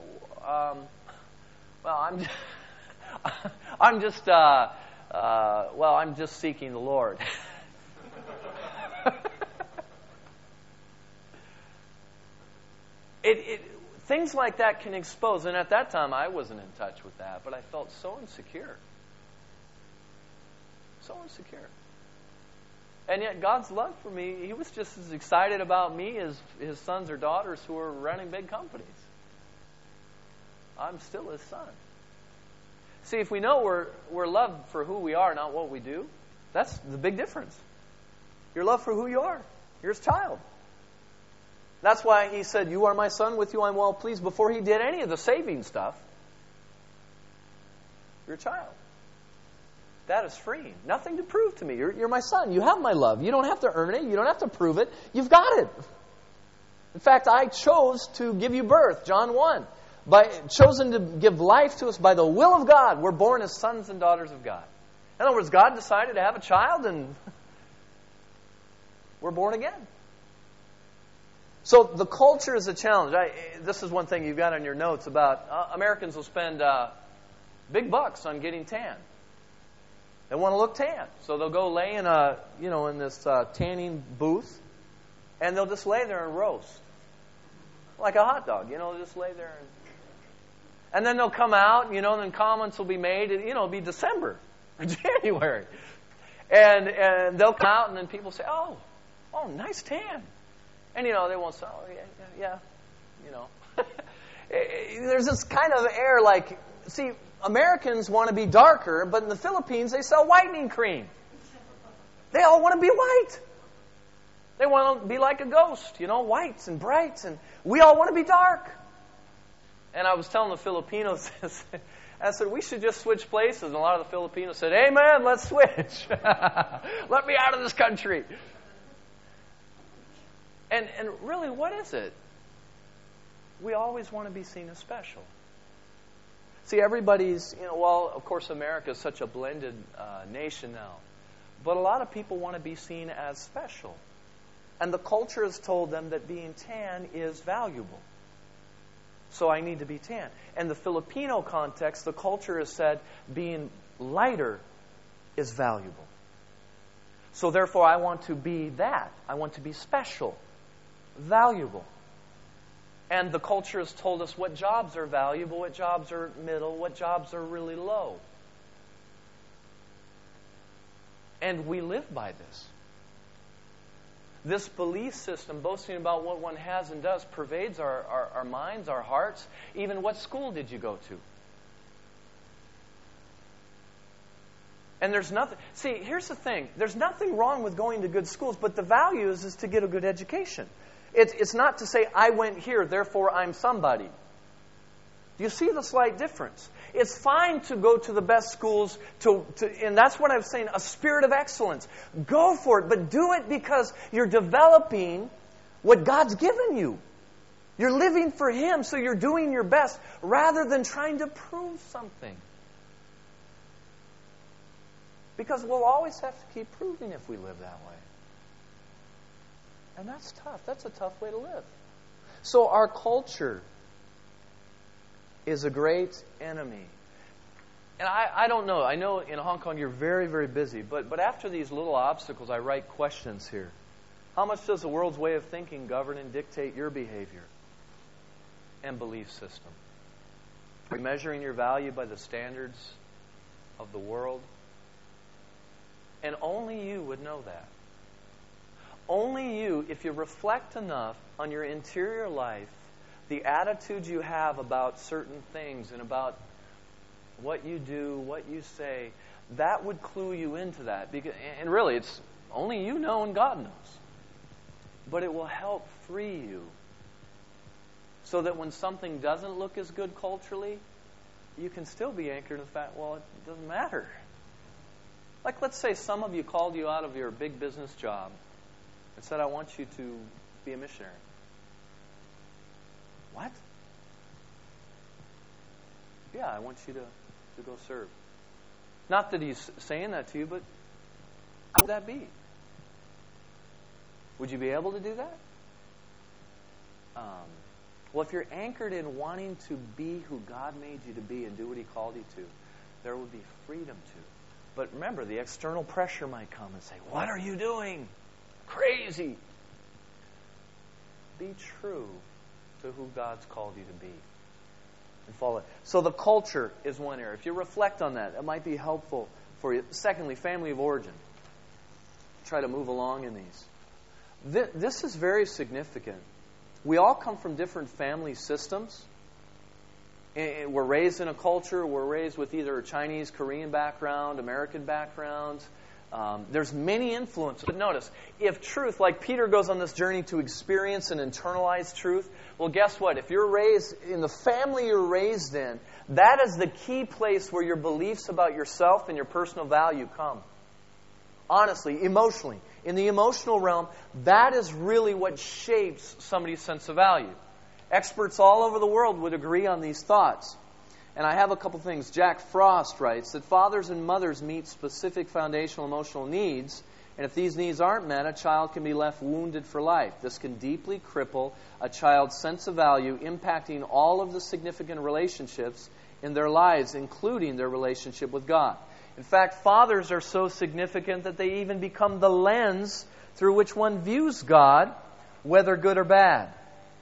I'm just seeking the Lord. Things like that can expose, and at that time I wasn't in touch with that, but I felt so insecure. So insecure. And yet God's love for me, He was just as excited about me as His sons or daughters who are running big companies. I'm still His son. See, if we know we're loved for who we are, not what we do, that's the big difference. You're loved for who you are. You're His child. That's why he said, "You are my son, with you I'm well pleased," before he did any of the saving stuff. You're a child. That is freeing. Nothing to prove to me. You're my son. You have my love. You don't have to earn it. You don't have to prove it. You've got it. In fact, I chose to give you birth, John 1. Chosen to give life to us by the will of God. We're born as sons and daughters of God. In other words, God decided to have a child and we're born again. So the culture is a challenge. This is one thing you've got on your notes about Americans will spend big bucks on getting tan. They want to look tan, so they'll go lay in this tanning booth, and they'll just lay there and roast like a hot dog. They'll just lay there, and then they'll come out. And then comments will be made. It'll be December or January, and they'll come out, and then people say, "Oh, nice tan," and they won't say, "Oh, yeah." There's this kind of air like, see, Americans want to be darker, but in the Philippines they sell whitening cream. They all want to be white. They want to be like a ghost, whites and brights, and we all want to be dark. And I was telling the Filipinos, I said, we should just switch places. And a lot of the Filipinos said, "Amen, let's switch. Let me out of this country." And really, what is it? We always want to be seen as special. See, everybody's, of course, America is such a blended nation now. But a lot of people want to be seen as special. And the culture has told them that being tan is valuable. So I need to be tan. In the Filipino context, the culture has said being lighter is valuable. So therefore, I want to be that. I want to be special, valuable. And the culture has told us what jobs are valuable, what jobs are middle, what jobs are really low. And we live by this. This belief system, boasting about what one has and does, pervades our minds, our hearts. Even what school did you go to? And there's nothing... See, here's the thing. There's nothing wrong with going to good schools, but the value is to get a good education. It's not to say, I went here, therefore I'm somebody. Do you see the slight difference? It's fine to go to the best schools, and that's what I'm saying, a spirit of excellence. Go for it, but do it because you're developing what God's given you. You're living for Him, so you're doing your best rather than trying to prove something. Because we'll always have to keep proving if we live that way. And that's tough. That's a tough way to live. So our culture is a great enemy. And I don't know. I know in Hong Kong you're very, very busy. But after these little obstacles, I write questions here. How much does the world's way of thinking govern and dictate your behavior and belief system? Are you measuring your value by the standards of the world? And only you would know that. Only you, if you reflect enough on your interior life, the attitudes you have about certain things and about what you do, what you say, that would clue you into that. And really, it's only you know and God knows. But it will help free you so that when something doesn't look as good culturally, you can still be anchored in the fact, well, it doesn't matter. Like, let's say some of you called you out of your big business job and said, I want you to be a missionary. What? Yeah, I want you to go serve. Not that he's saying that to you, but how would that be? Would you be able to do that? Well, if you're anchored in wanting to be who God made you to be and do what He called you to, there would be freedom to. But remember, the external pressure might come and say, what are you doing? Crazy. Be true to who God's called you to be. And follow it. So the culture is one area. If you reflect on that, it might be helpful for you. Secondly, family of origin. Try to move along in these. This is very significant. We all come from different family systems. We're raised in a culture, we're raised with either a Chinese, Korean background, American background, There's many influences. But notice, if truth, like Peter goes on this journey to experience and internalize truth, well, guess what? If you're raised in the family you're raised in, that is the key place where your beliefs about yourself and your personal value come. Honestly, emotionally. In the emotional realm, that is really what shapes somebody's sense of value. Experts all over the world would agree on these thoughts. And I have a couple things. Jack Frost writes that fathers and mothers meet specific foundational emotional needs, and if these needs aren't met, a child can be left wounded for life. This can deeply cripple a child's sense of value, impacting all of the significant relationships in their lives, including their relationship with God. In fact, fathers are so significant that they even become the lens through which one views God, whether good or bad.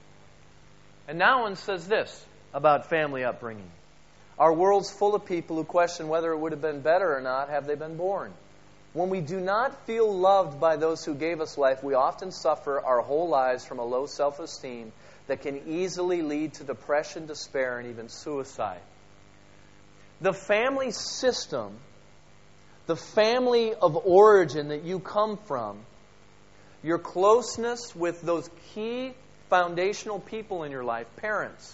And Nouwen says this about family upbringing. Our world's full of people who question whether it would have been better or not had they been born. When we do not feel loved by those who gave us life, we often suffer our whole lives from a low self-esteem that can easily lead to depression, despair, and even suicide. The family system, the family of origin that you come from, your closeness with those key foundational people in your life, parents,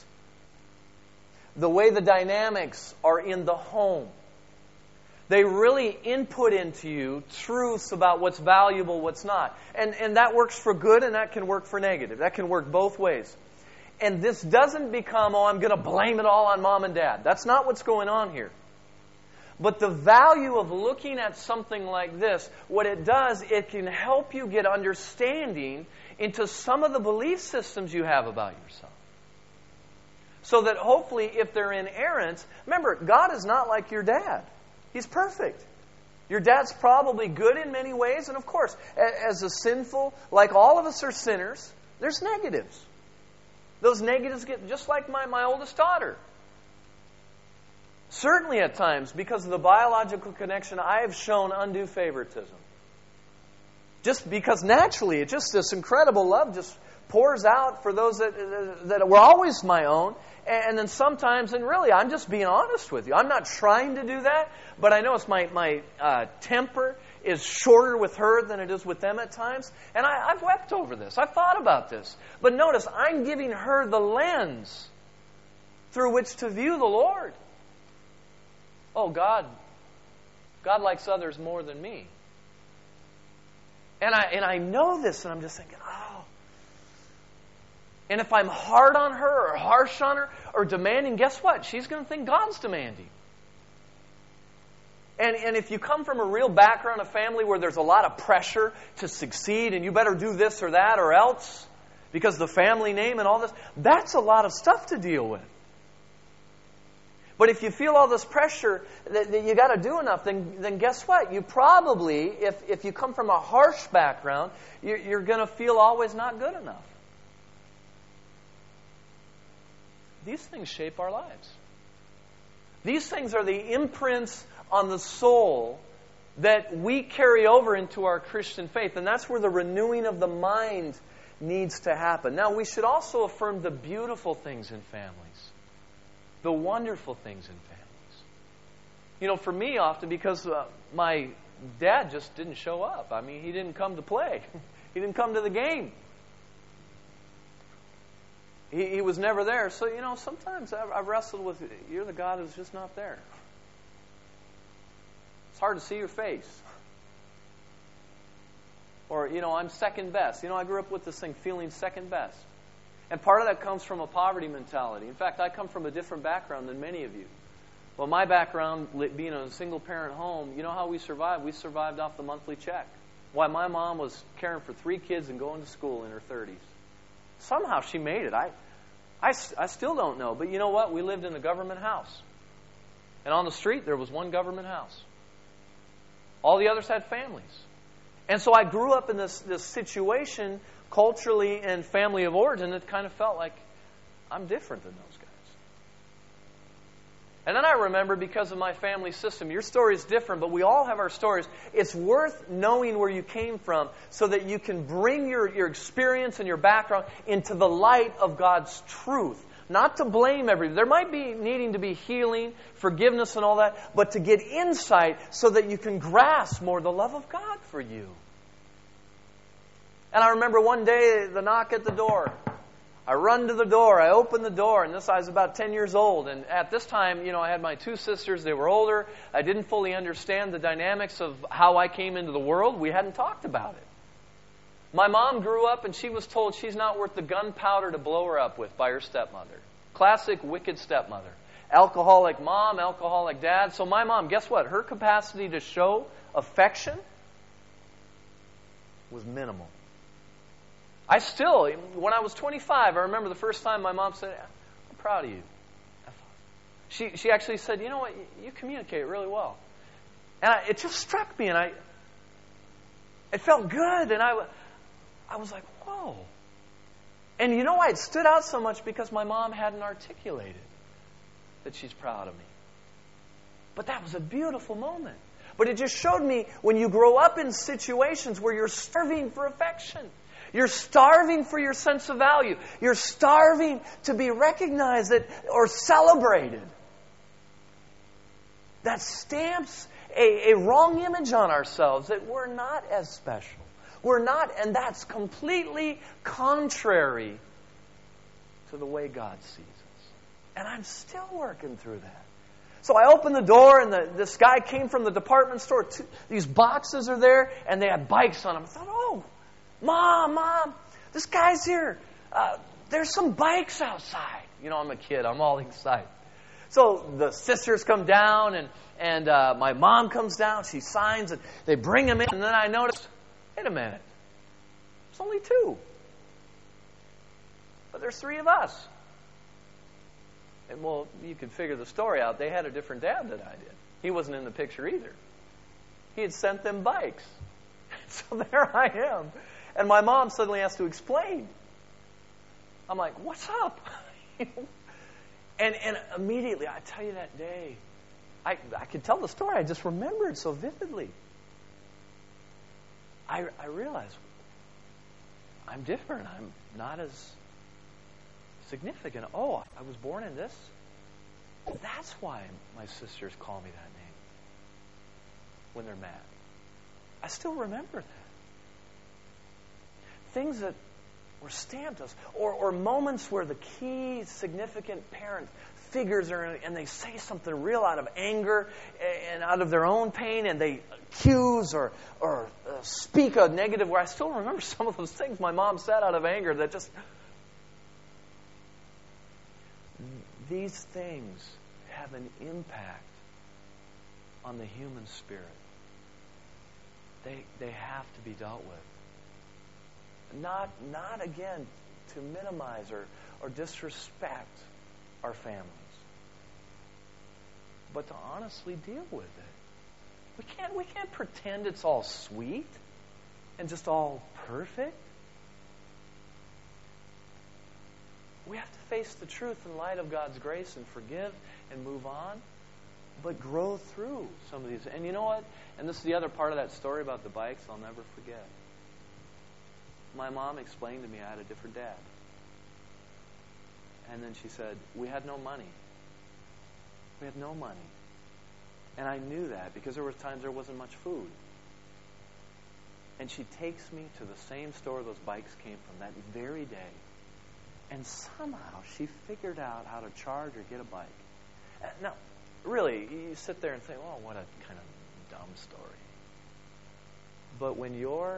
the way the dynamics are in the home. They really input into you truths about what's valuable, what's not. And that works for good and that can work for negative. That can work both ways. And this doesn't become, I'm going to blame it all on mom and dad. That's not what's going on here. But the value of looking at something like this, what it does, it can help you get understanding into some of the belief systems you have about yourself. So that hopefully, if they're inerrant, remember, God is not like your dad. He's perfect. Your dad's probably good in many ways, and of course, as a sinful, like all of us are sinners, there's negatives. Those negatives get just like my oldest daughter. Certainly at times, because of the biological connection, I have shown undue favoritism. Just because naturally, it's just this incredible love just pours out for those that were always my own. And then sometimes, and really, I'm just being honest with you. I'm not trying to do that, but I notice my temper is shorter with her than it is with them at times. And I've wept over this. I've thought about this. But notice, I'm giving her the lens through which to view the Lord. Oh, God likes others more than me. And I know this, and I'm just thinking, And if I'm hard on her or harsh on her or demanding, guess what? She's going to think God's demanding. And if you come from a real background, a family where there's a lot of pressure to succeed and you better do this or that or else because the family name and all this, that's a lot of stuff to deal with. But if you feel all this pressure that you got to do enough, then guess what? You probably, if you come from a harsh background, you're going to feel always not good enough. These things shape our lives. These things are the imprints on the soul that we carry over into our Christian faith. And that's where the renewing of the mind needs to happen. Now, we should also affirm the beautiful things in families. The wonderful things in families. You know, for me often, because my dad just didn't show up. I mean, he didn't come to play. He didn't come to the game. He was never there. So, you know, sometimes I've wrestled with, you're the God who's just not there. It's hard to see your face. Or, you know, I'm second best. You know, I grew up with this thing, feeling second best. And part of that comes from a poverty mentality. In fact, I come from a different background than many of you. Well, my background, being in a single-parent home, you know how we survived? We survived off the monthly check. Why, my mom was caring for 3 kids and going to school in her 30s. Somehow she made it. I still don't know. But you know what? We lived in a government house. And on the street, there was one government house. All the others had families. And so I grew up in this situation, culturally and family of origin, that kind of felt like I'm different than those guys. And then I remember, because of my family system, your story is different, but we all have our stories. It's worth knowing where you came from so that you can bring your experience and your background into the light of God's truth. Not to blame everybody. There might be needing to be healing, forgiveness, and all that, but to get insight so that you can grasp more the love of God for you. And I remember one day, the knock at the door. I run to the door. I open the door, and I was about 10 years old. And at this time, I had my two sisters. They were older. I didn't fully understand the dynamics of how I came into the world. We hadn't talked about it. My mom grew up, and she was told she's not worth the gunpowder to blow her up with by her stepmother. Classic wicked stepmother. Alcoholic mom, alcoholic dad. So my mom, guess what? Her capacity to show affection was minimal. When I was 25, I remember the first time my mom said, I'm proud of you. She actually said, you know what, you communicate really well. And it just struck me, and it felt good, and I was like, whoa. And it stood out so much because my mom hadn't articulated that she's proud of me. But that was a beautiful moment. But it just showed me when you grow up in situations where you're starving for affection, you're starving for your sense of value, you're starving to be recognized or celebrated, that stamps a wrong image on ourselves that we're not as special. We're not, and that's completely contrary to the way God sees us. And I'm still working through that. So I opened the door, and this guy came from the department store. These boxes are there, and they had bikes on them. I thought, oh, Mom, this guy's here. There's some bikes outside. I'm a kid. I'm all excited. So the sisters come down, and my mom comes down. She signs, and they bring him in. And then I noticed, wait a minute. There's only two. But there's three of us. And, well, you can figure the story out. They had a different dad than I did. He wasn't in the picture either. He had sent them bikes. So there I am. And my mom suddenly has to explain. I'm like, what's up? And immediately, I tell you that day, I could tell the story. I just remembered so vividly. I realized I'm different. I'm not as significant. Oh, I was born in this. That's why my sisters call me that name when they're mad. I still remember that. Things that were stamped us, or moments where the key significant parent figures are in, and they say something real out of anger and out of their own pain, and they accuse or speak a negative word. I still remember some of those things my mom said out of anger that just... These things have an impact on the human spirit. They have to be dealt with. Not again, to minimize or disrespect our families, but to honestly deal with it. We can't pretend it's all sweet and just all perfect. We have to face the truth in light of God's grace and forgive and move on, but grow through some of these. And you know what? And this is the other part of that story about the bikes I'll never forget. My mom explained to me I had a different dad. And then she said, we had no money. We had no money. And I knew that because there were times there wasn't much food. And she takes me to the same store those bikes came from that very day. And somehow she figured out how to charge or get a bike. Now, really, you sit there and think, oh, what a kind of dumb story. But when you're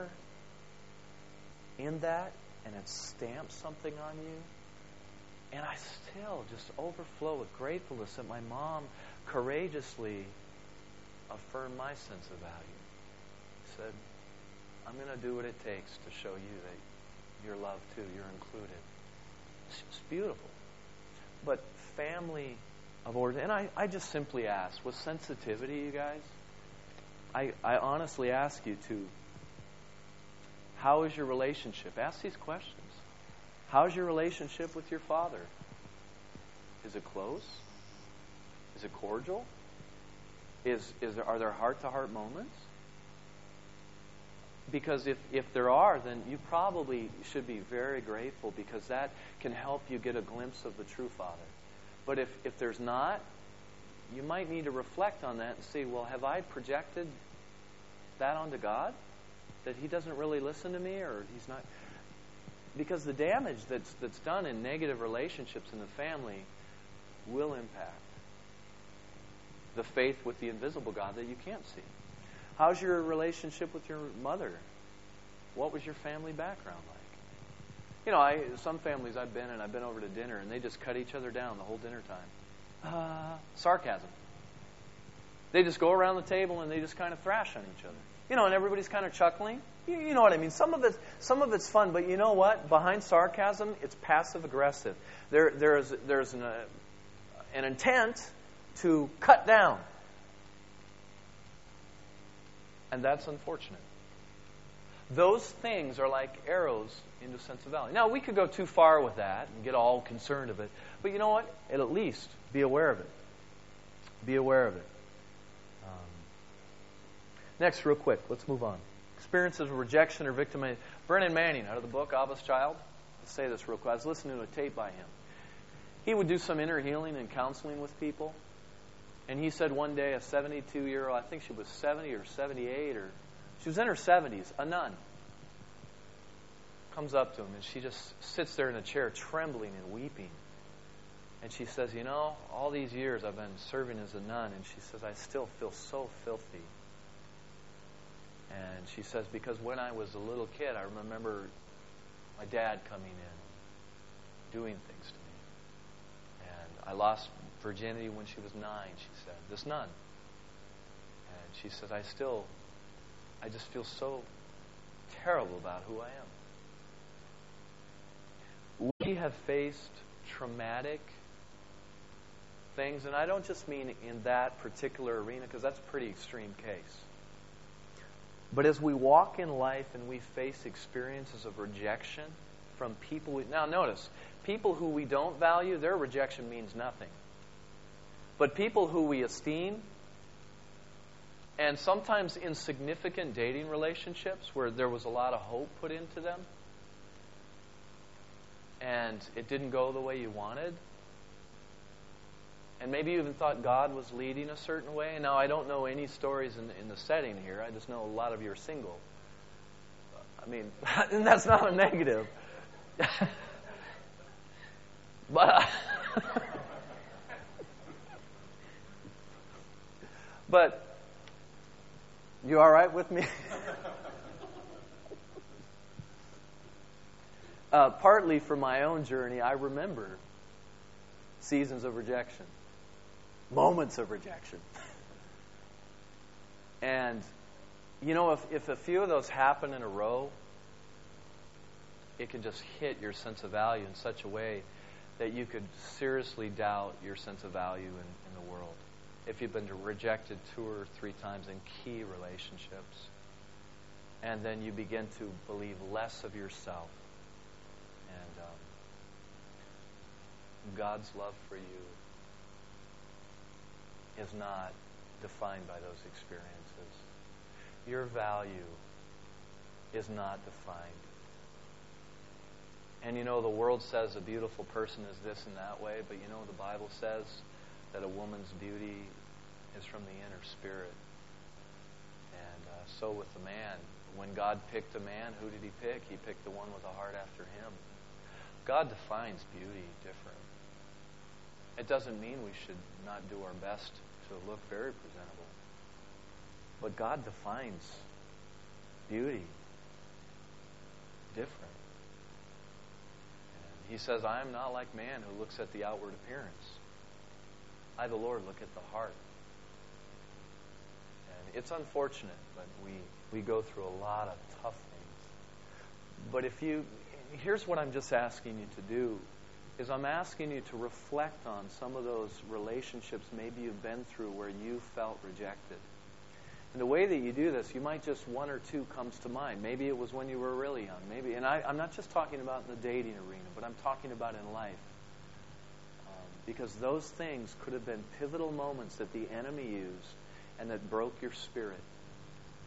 in that and it stamps something on you, and I still just overflow with gratefulness that my mom courageously affirmed my sense of value. Said, I'm going to do what it takes to show you that you're loved too, you're included. It's beautiful. But family of origin, and I just simply ask, with sensitivity, you guys, I honestly ask you to, how is your relationship? Ask these questions. How's your relationship with your father? Is it close? Is it cordial? Are there heart-to-heart moments? Because if there are, then you probably should be very grateful, because that can help you get a glimpse of the true Father. But if there's not, you might need to reflect on that and see, well, have I projected that onto God? That He doesn't really listen to me, or He's not? Because the damage that's done in negative relationships in the family will impact the faith with the invisible God that you can't see. How's your relationship with your mother? What was your family background like? Some families I've been over to dinner, and they just cut each other down the whole dinner time. Sarcasm. They just go around the table and they just kind of thrash on each other. And everybody's kind of chuckling. You know what I mean? Some of it's fun, but you know what? Behind sarcasm, it's passive aggressive. There's an intent to cut down. And that's unfortunate. Those things are like arrows into Central Valley. Now, we could go too far with that and get all concerned of it. But you know what? At least be aware of it. Be aware of it. Next, real quick, let's move on. Experiences of rejection or victimization. Brennan Manning, out of the book Abba's Child. Let's say this real quick. I was listening to a tape by him. He would do some inner healing and counseling with people. And he said one day a 72-year-old, I think she was 70 or 78, or she was in her 70s, a nun, comes up to him, and she just sits there in a chair trembling and weeping. And she says, all these years I've been serving as a nun, and she says, I still feel so filthy. And she says, because when I was a little kid, I remember my dad coming in, doing things to me. And I lost virginity when she was 9, she said. This nun. And she says, I just feel so terrible about who I am. We have faced traumatic things, and I don't just mean in that particular arena, because that's a pretty extreme case. But as we walk in life and we face experiences of rejection from people now notice, people who we don't value, their rejection means nothing. But people who we esteem, and sometimes in significant dating relationships where there was a lot of hope put into them, and it didn't go the way you wanted, and maybe you even thought God was leading a certain way. Now, I don't know any stories in the setting here. I just know a lot of you are single. I mean, and that's not a negative. But you all right with me? Partly for my own journey, I remember seasons of rejection, moments of rejection. And, if a few of those happen in a row, it can just hit your sense of value in such a way that you could seriously doubt your sense of value in the world. If you've been rejected 2 or 3 times in key relationships, and then you begin to believe less of yourself, and God's love for you is not defined by those experiences. Your value is not defined. And the world says a beautiful person is this and that way, but the Bible says that a woman's beauty is from the inner spirit. And so with the man, when God picked a man, who did He pick? He picked the one with a heart after Him. God defines beauty different. It doesn't mean we should not do our best to look very presentable. But God defines beauty different. And He says, I am not like man who looks at the outward appearance. I, the Lord, look at the heart. And it's unfortunate, but we go through a lot of tough things. But here's what I'm just asking you to do, is I'm asking you to reflect on some of those relationships maybe you've been through where you felt rejected. And the way that you do this, you might just 1 or 2 comes to mind. Maybe it was when you were really young. And I'm not just talking about in the dating arena, but I'm talking about in life. Because those things could have been pivotal moments that the enemy used and that broke your spirit.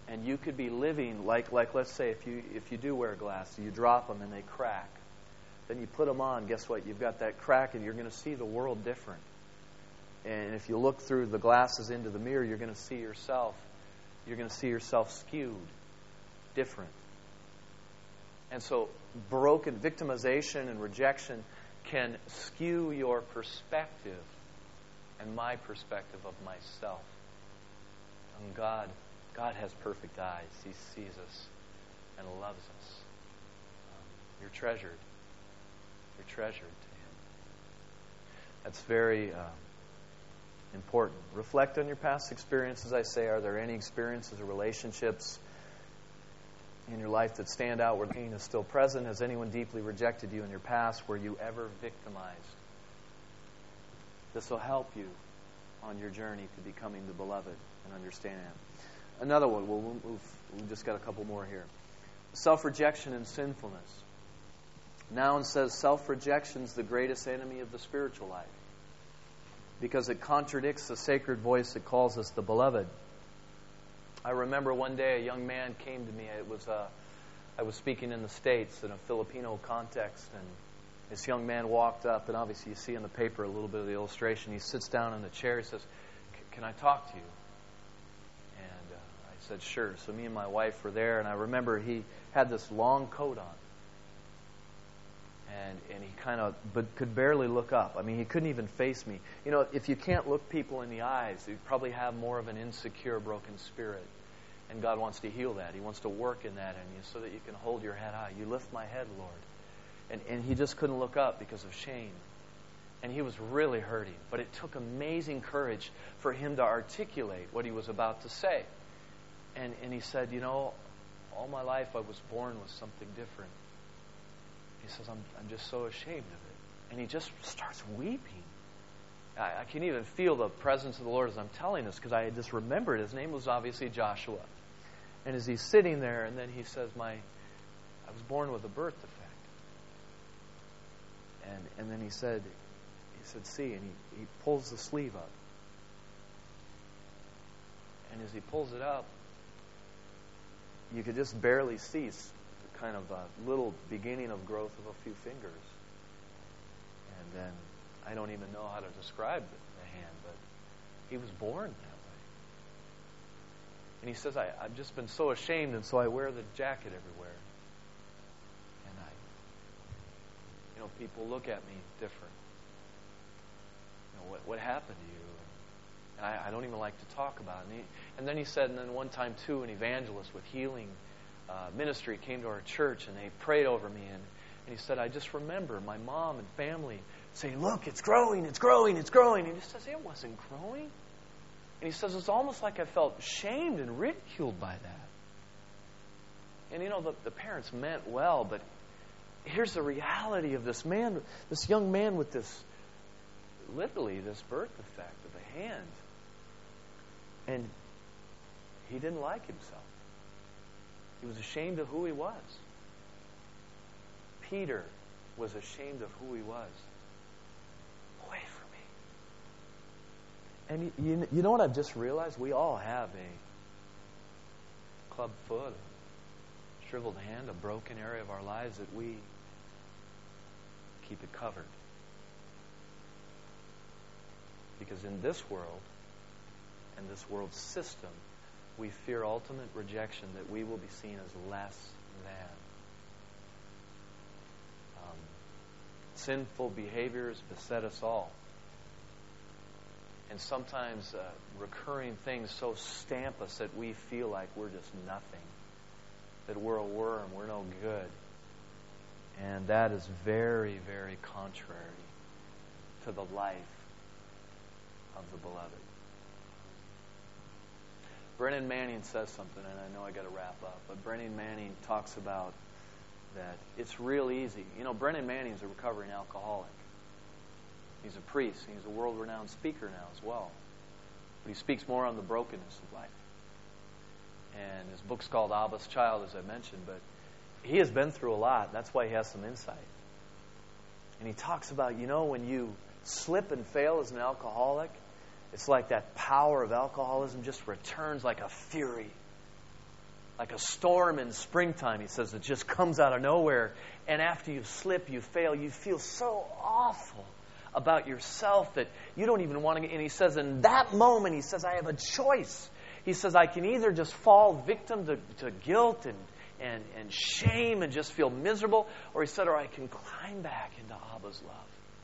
And you could be living like let's say if you do wear glasses, you drop them and they crack. Then you put them on, guess what? You've got that crack and you're going to see the world different. And if you look through the glasses into the mirror, you're going to see yourself. You're going to see yourself skewed, different. And so broken victimization and rejection can skew your perspective and my perspective of myself. And God has perfect eyes. He sees us and loves us. You're treasured. You're treasured to Him. That's very important. Reflect on your past experiences. I say, are there any experiences or relationships in your life that stand out where pain is still present? Has anyone deeply rejected you in your past? Were you ever victimized? This will help you on your journey to becoming the beloved and understanding Him. Another one, we've just got a couple more here. Self-rejection and sinfulness. Noun says self-rejection is the greatest enemy of the spiritual life because it contradicts the sacred voice that calls us the beloved. I remember one day a young man came to me. I was speaking in the States in a Filipino context, and this young man walked up, and obviously you see in the paper a little bit of the illustration. He sits down in the chair. He says, "Can I talk to you?" And I said, "Sure." So me and my wife were there, and I remember he had this long coat on. And he kind of could barely look up. I mean, he couldn't even face me. You know, if you can't look people in the eyes, you probably have more of an insecure, broken spirit. And God wants to heal that. He wants to work in that in you so that you can hold your head high. You lift my head, Lord. And he just couldn't look up because of shame. And he was really hurting. But it took amazing courage for him to articulate what he was about to say. And he said, you know, all my life I was born with something different. He says, I'm just so ashamed of it. And he just starts weeping. I can even feel the presence of the Lord as I'm telling this because I had just remembered his name was obviously Joshua. And as he's sitting there, and then he says, I was born with a birth defect. And then he said, see, and he pulls the sleeve up. And as he pulls it up, you could just barely see kind of a little beginning of growth of a few fingers. And then I don't even know how to describe the hand, but he was born that way. And he says, I've just been so ashamed, and so I wear the jacket everywhere. And people look at me different. What happened to you? And I don't even like to talk about it. And then he said, and then one time too, an evangelist with healing ministry came to our church, and they prayed over me, and he said, I just remember my mom and family saying, look, it's growing, it's growing, it's growing. And he says, it wasn't growing. And he says, it's almost like I felt shamed and ridiculed by that. And the parents meant well, but here's the reality of this man, this young man with this birth defect of the hand. And he didn't like himself. He was ashamed of who he was. Peter was ashamed of who he was. Away from me. And you know what I've just realized? We all have a club foot, a shriveled hand, a broken area of our lives that we keep it covered. Because in this world, and this world's system, we fear ultimate rejection, that we will be seen as less than. Sinful behaviors beset us all. And sometimes recurring things so stamp us that we feel like we're just nothing, that we're a worm, we're no good. And that is very, very contrary to the life of the beloved. Brennan Manning says something, and I know I got to wrap up, but Brennan Manning talks about that it's real easy. Brennan Manning's a recovering alcoholic. He's a priest. He's a world-renowned speaker now as well. But he speaks more on the brokenness of life. And his book's called Abba's Child, as I mentioned, but he has been through a lot. That's why he has some insight. And he talks about, when you slip and fail as an alcoholic, it's like that power of alcoholism just returns like a fury. like a storm in springtime, he says, it just comes out of nowhere. And after you slip, you fail, you feel so awful about yourself that you don't even want to. And he says, in that moment, he says, I have a choice. He says, I can either just fall victim to guilt and shame and just feel miserable, or he said, or I can climb back into Abba's love.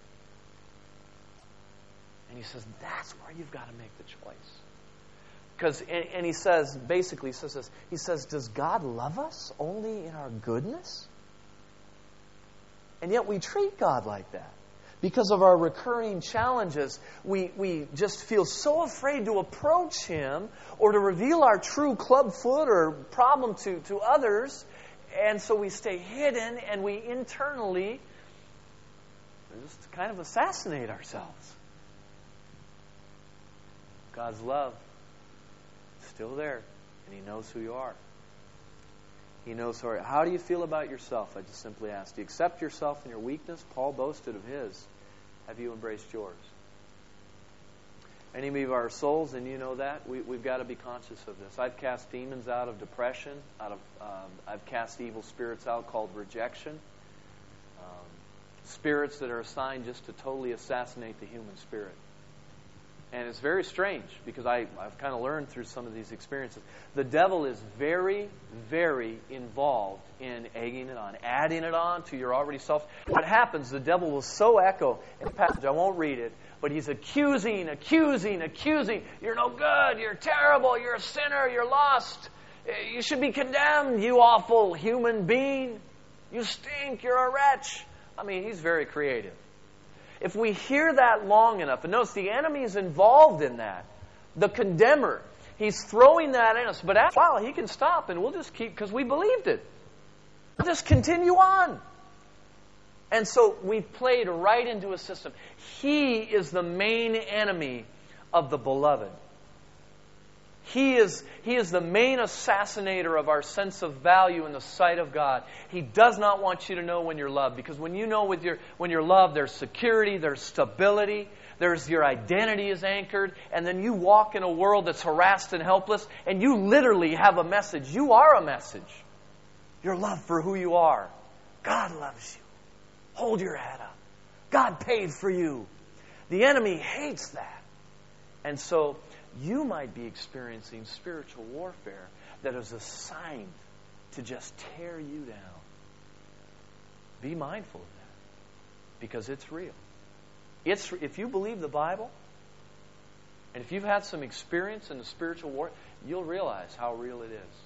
And he says, that's where you've got to make the choice. And he says, basically, he says this. He says, does God love us only in our goodness? And yet we treat God like that. Because of our recurring challenges, we just feel so afraid to approach Him or to reveal our true clubfoot or problem to others. And so we stay hidden and we internally just kind of assassinate ourselves. God's love is still there, and He knows who you are. He knows who you are. How do you feel about yourself? I just simply asked. Do you accept yourself and your weakness? Paul boasted of his. Have you embraced yours? Any of our souls, and you know that, we've got to be conscious of this. I've cast demons out of depression. I've cast evil spirits out called rejection. Spirits that are assigned just to totally assassinate the human spirit. And it's very strange because I've kind of learned through some of these experiences. The devil is very, very involved in egging it on, adding it on to your already self. What happens, the devil will so echo in the passage, I won't read it, but he's accusing. You're no good, you're terrible, you're a sinner, you're lost. You should be condemned, you awful human being. You stink, you're a wretch. I mean, he's very creative. If we hear that long enough, and notice the enemy is involved in that, the condemner, he's throwing that in us. But after a while, he can stop, and we'll just keep, because we believed it. We'll just continue on. And so we've played right into a system. He is the main enemy of the beloved. He is the main assassinator of our sense of value in the sight of God. He does not want you to know when you're loved, because when you know when you're loved, there's security, there's stability, there's your identity is anchored, and then you walk in a world that's harassed and helpless, and you literally have a message. You are a message. You're loved for who you are. God loves you. Hold your head up. God paid for you. The enemy hates that. And so you might be experiencing spiritual warfare that is assigned to just tear you down. Be mindful of that, because it's real. If you believe the Bible, and if you've had some experience in the spiritual war, you'll realize how real it is.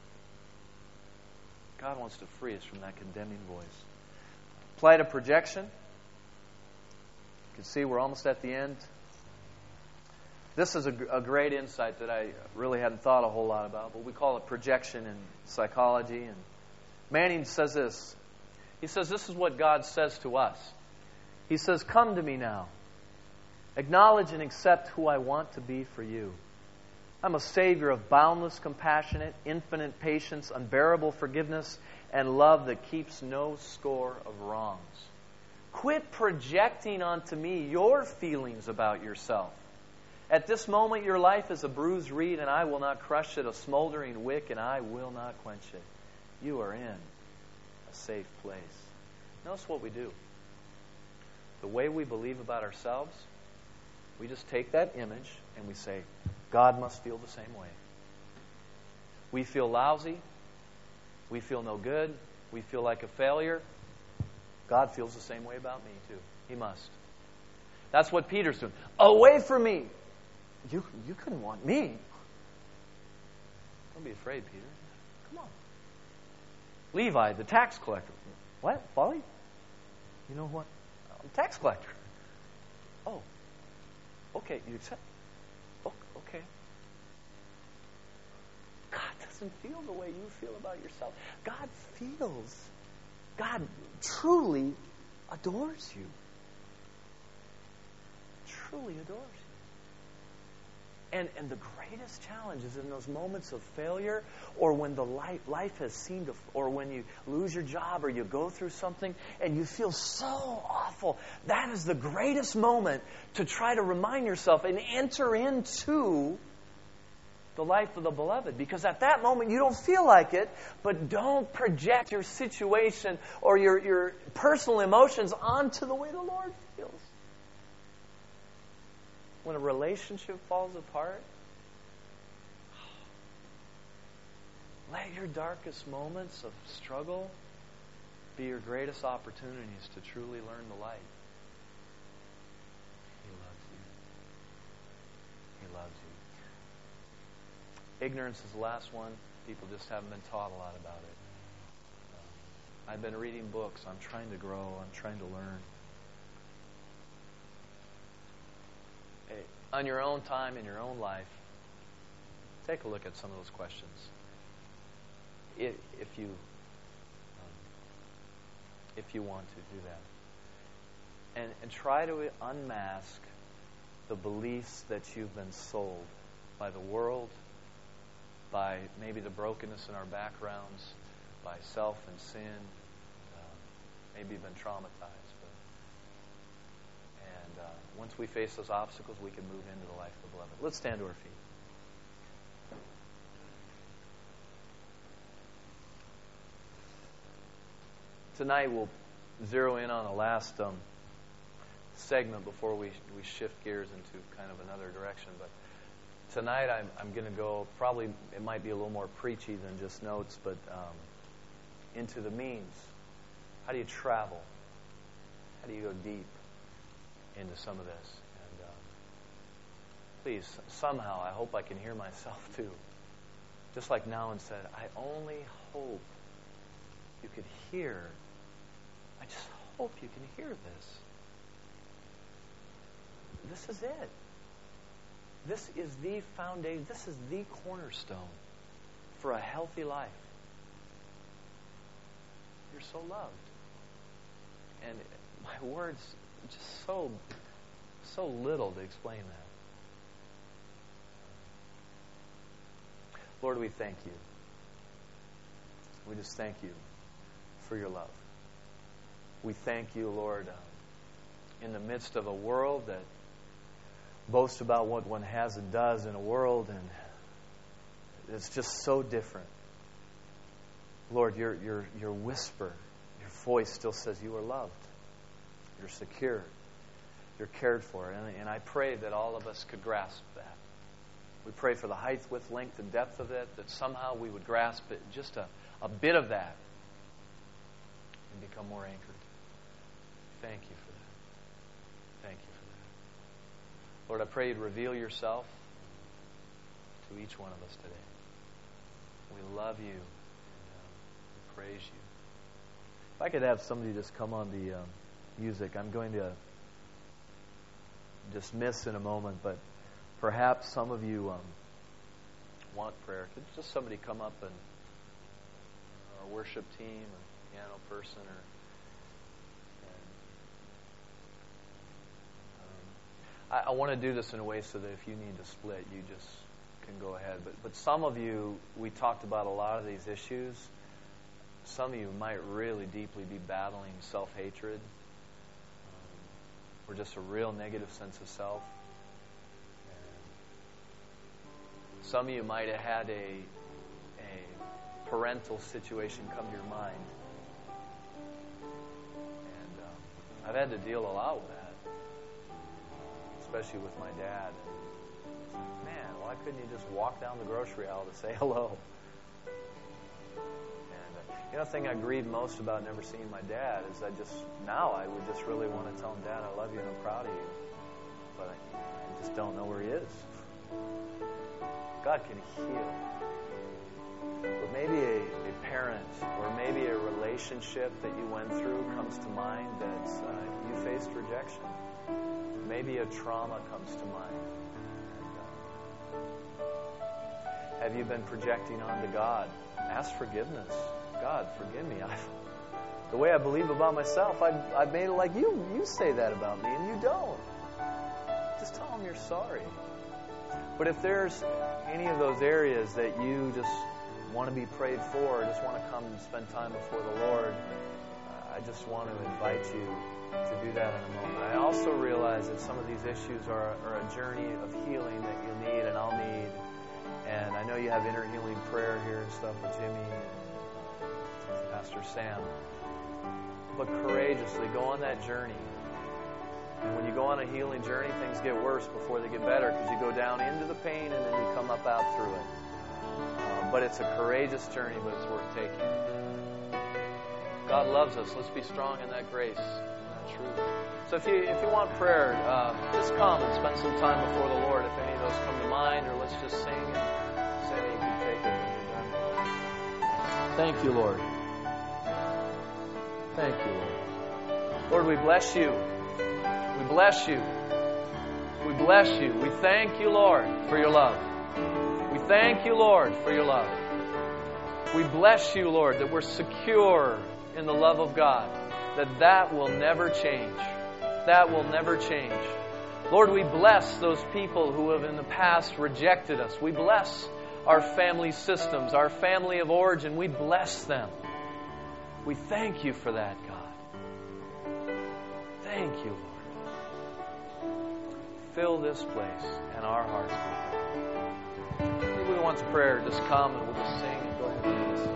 God wants to free us from that condemning voice. Plight of projection. You can see we're almost at the end. This is a great insight that I really hadn't thought a whole lot about, but we call it projection in psychology. And Manning says this. He says, this is what God says to us. He says, come to me now. Acknowledge and accept who I want to be for you. I'm a Savior of boundless, compassionate, infinite patience, unbearable forgiveness, and love that keeps no score of wrongs. Quit projecting onto me your feelings about yourself. At this moment, your life is a bruised reed, and I will not crush it, a smoldering wick, and I will not quench it. You are in a safe place. Notice what we do. The way we believe about ourselves, we just take that image and we say, God must feel the same way. We feel lousy. We feel no good. We feel like a failure. God feels the same way about me, too. He must. That's what Peter's doing. Away from me. You couldn't want me. Don't be afraid, Peter. Come on. Levi, the tax collector. What? Folly? You know what? I'm a tax collector. Oh. Okay, you accept? Oh, okay. God doesn't feel the way you feel about yourself. God truly adores you. Truly adores you. And the greatest challenge is in those moments of failure, or when the life has seemed to, or when you lose your job or you go through something and you feel so awful. That is the greatest moment to try to remind yourself and enter into the life of the beloved. Because at that moment you don't feel like it, but don't project your situation or your personal emotions onto the way the Lord feels. When a relationship falls apart, let your darkest moments of struggle be your greatest opportunities to truly learn the light. He loves you. He loves you. Ignorance is the last one. People just haven't been taught a lot about it. I've been reading books. I'm trying to grow. I'm trying to learn. Hey, on your own time, in your own life, take a look at some of those questions. If you want to do that. And try to unmask the beliefs that you've been sold by the world, by maybe the brokenness in our backgrounds, by self and sin. Maybe you've been traumatized. And once we face those obstacles, we can move into the life of the beloved. Let's stand to our feet. Tonight we'll zero in on the last segment before we shift gears into kind of another direction. But tonight I'm going to go, probably it might be a little more preachy than just notes, but into the means. How do you travel? How do you go deep into some of this? And please, somehow, I hope I can hear myself too. Just like Nouwen said, I only hope you could hear. I just hope you can hear this. This is it. This is the foundation. This is the cornerstone for a healthy life. You're so loved. And my words, just so little to explain that. Lord, we thank you. We just thank you for your love. We thank you, Lord, in the midst of a world that boasts about what one has and does in a world, and it's just so different. Lord, your whisper, your voice still says you are loved. You're secure. You're cared for. And I pray that all of us could grasp that. We pray for the height, width, length, and depth of it, that somehow we would grasp it, just a bit of that, and become more anchored. Thank you for that. Thank you for that. Lord, I pray you'd reveal yourself to each one of us today. We love you. And, we praise you. If I could have somebody just come on the music, I'm going to dismiss in a moment, but perhaps some of you want prayer. Could just somebody come up, and our worship team, or piano person, I want to do this in a way so that if you need to split, you just can go ahead. But some of you, we talked about a lot of these issues. Some of you might really deeply be battling self-hatred, or just a real negative sense of self. And some of you might have had a parental situation come to your mind. And I've had to deal a lot with that. Especially with my dad. Man, why couldn't you just walk down the grocery aisle to say hello? And the thing I grieve most about never seeing my dad is I would just really want to tell him, Dad, I love you and I'm proud of you. But I just don't know where he is. God can heal. But maybe a parent or maybe a relationship that you went through comes to mind that you faced rejection. Maybe a trauma comes to mind. And, have you been projecting onto God? Ask forgiveness. God, forgive me. The way I believe about myself, I've made it like you say that about me, and you don't. Just tell Him you're sorry. But if there's any of those areas that you just want to be prayed for, or just want to come and spend time before the Lord, I just want to invite you to do that in a moment. I also realize that some of these issues are a journey of healing that you'll need and I'll need. And you have inner healing prayer here and stuff with Jimmy and Pastor Sam. But courageously go on that journey. And when you go on a healing journey, things get worse before they get better, because you go down into the pain and then you come up out through it. But it's a courageous journey, but it's worth taking. God loves us. Let's be strong in that grace, in that truth. So if you want prayer, just come and spend some time before the Lord. If any of those come to mind, or let's just sing, and Sammy, you can take it when you're done. Thank you, Lord. Thank you, Lord. Lord, we bless you. We bless you. We bless you. We thank you, Lord, for your love. We thank you, Lord, for your love. We bless you, Lord, that we're secure in the love of God, that will never change. That will never change. Lord, we bless those people who have in the past rejected us. We bless our family systems, our family of origin. We bless them. We thank you for that, God. Thank you, Lord. Fill this place and our hearts with it. If anyone wants prayer, just come and we'll just sing and go ahead and do this.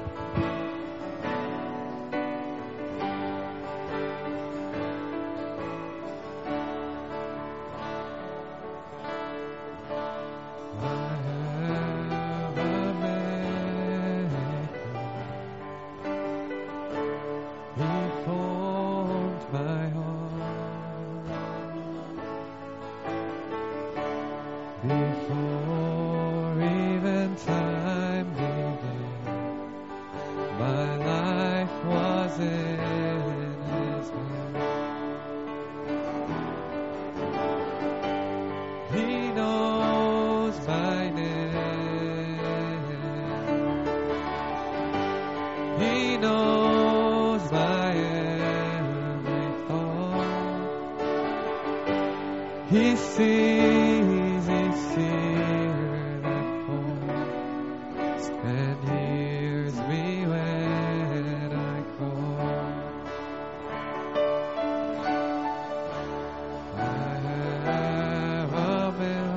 He sees each tear that falls and hears me when I call. I have a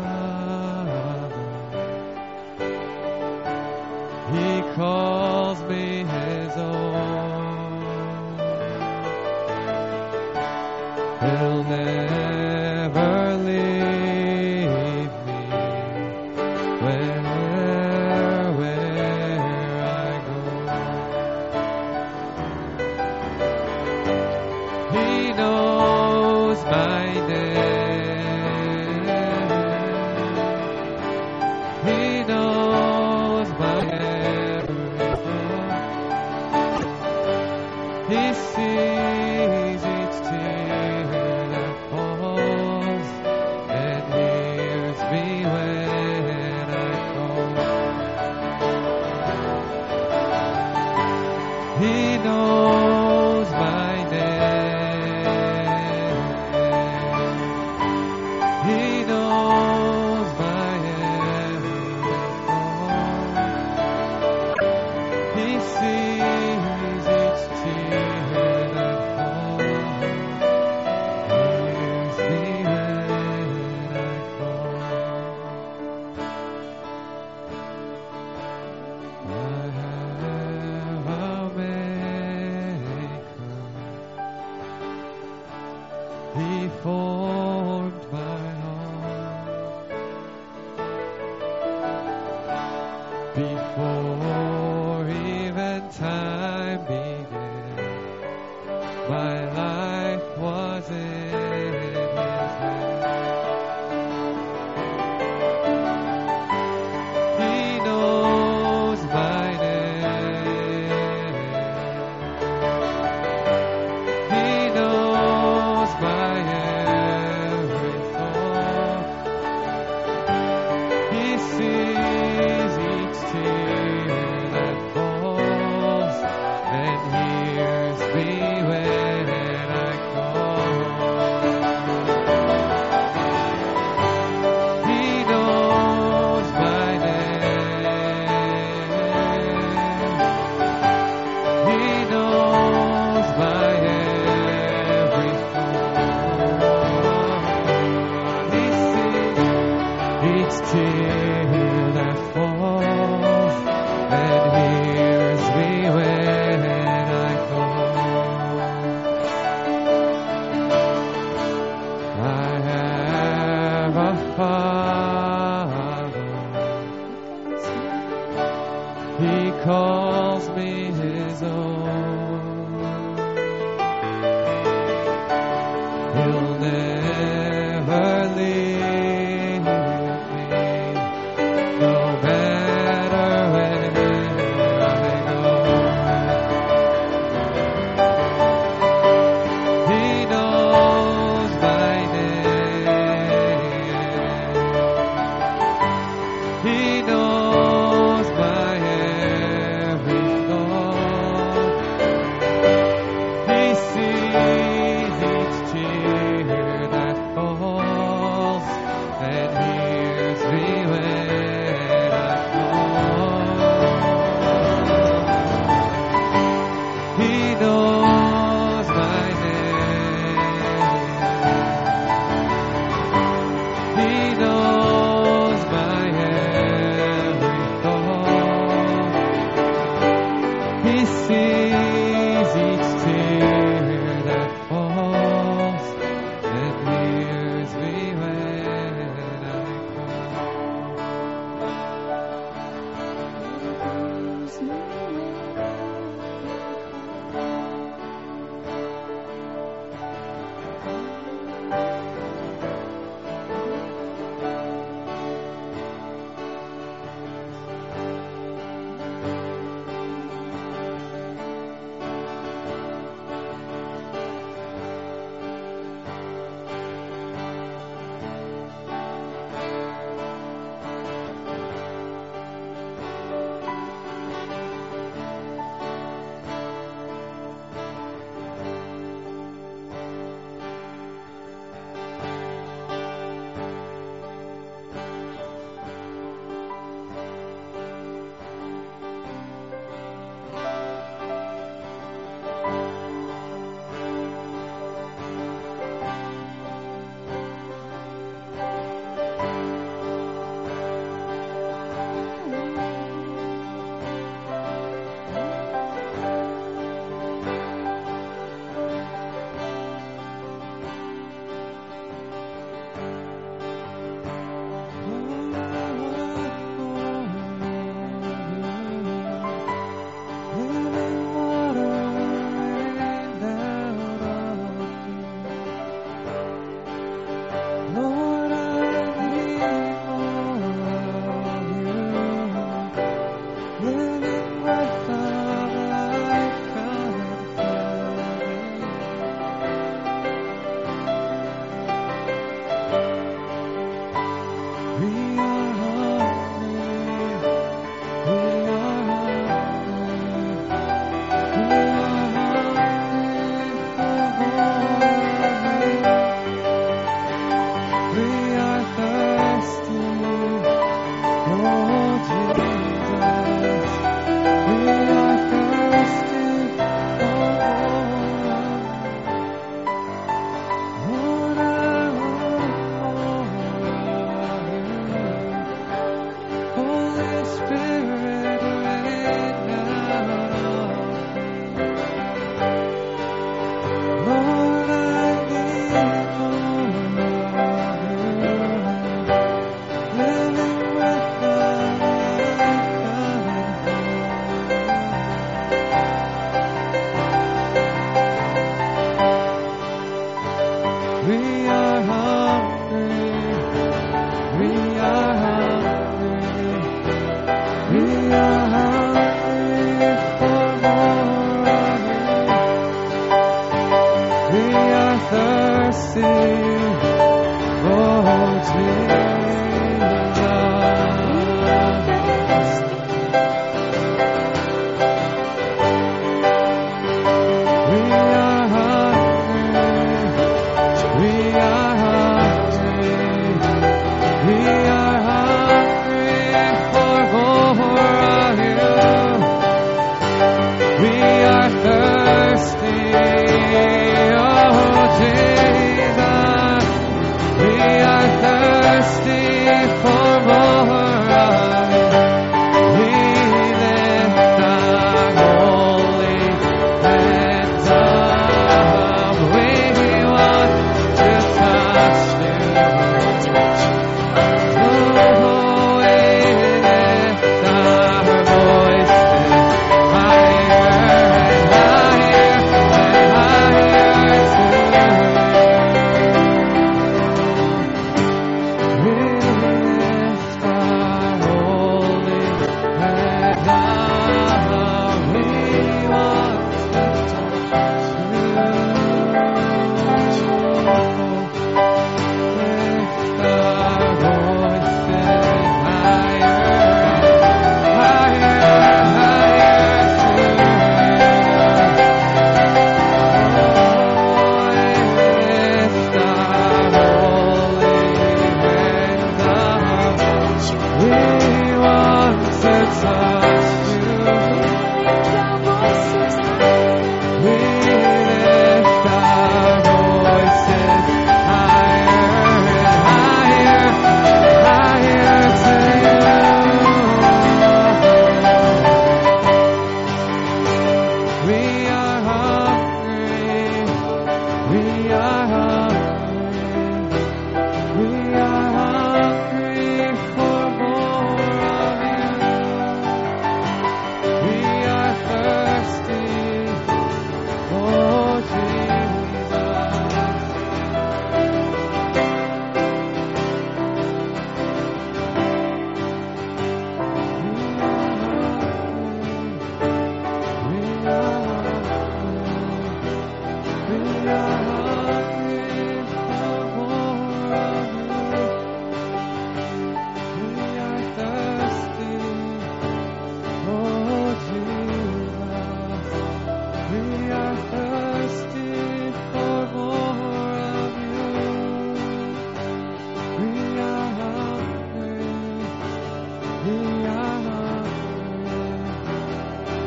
beloved. He calls me his own. He'll never leave me where I go. He knows my name. He knows my every thought. He sees each tear that falls and hears me when I call. He knows my name. He knows my every thought. He sees each tear that falls. Hears me when I call. I have a maker. He formed my heart before even time began. My life was in His hand. He knows my name. He knows my every thought. He sees each tear that falls and He calls me His own. He'll never leave me, no matter where I go. He knows my name. He knows my every thought.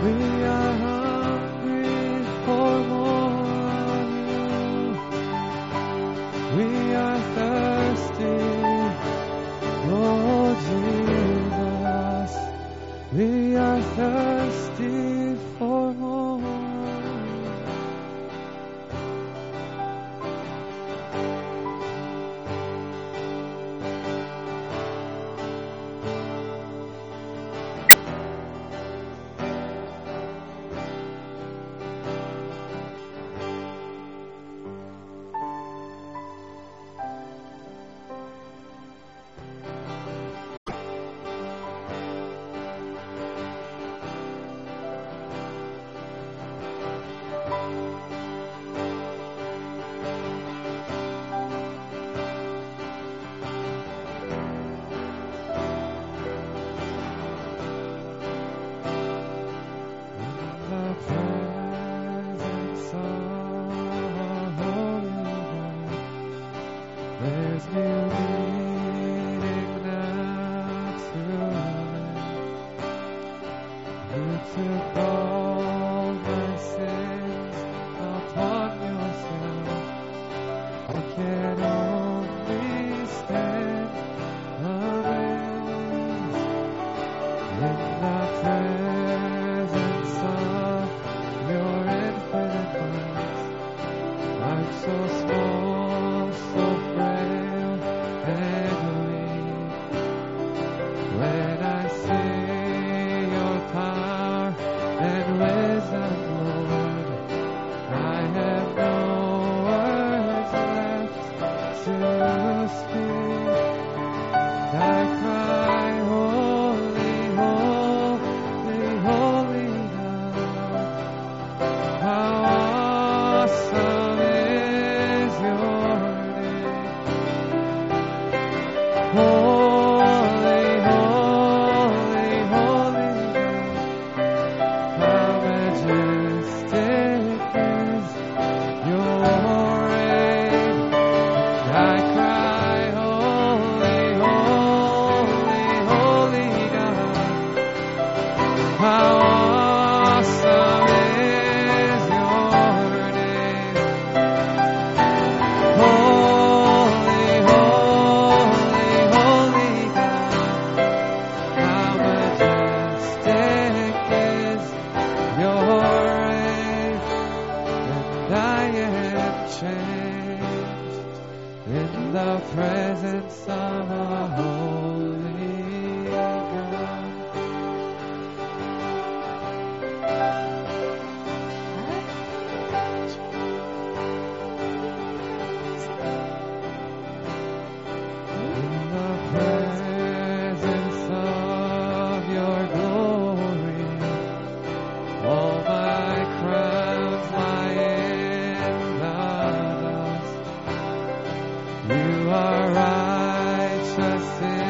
We are hungry for more of you. We are thirsty, oh Jesus. We are thirsty for more of you are righteous.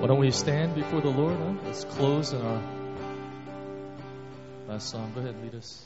Why don't we stand before the Lord? Huh? Let's close in our last song. Go ahead, lead us.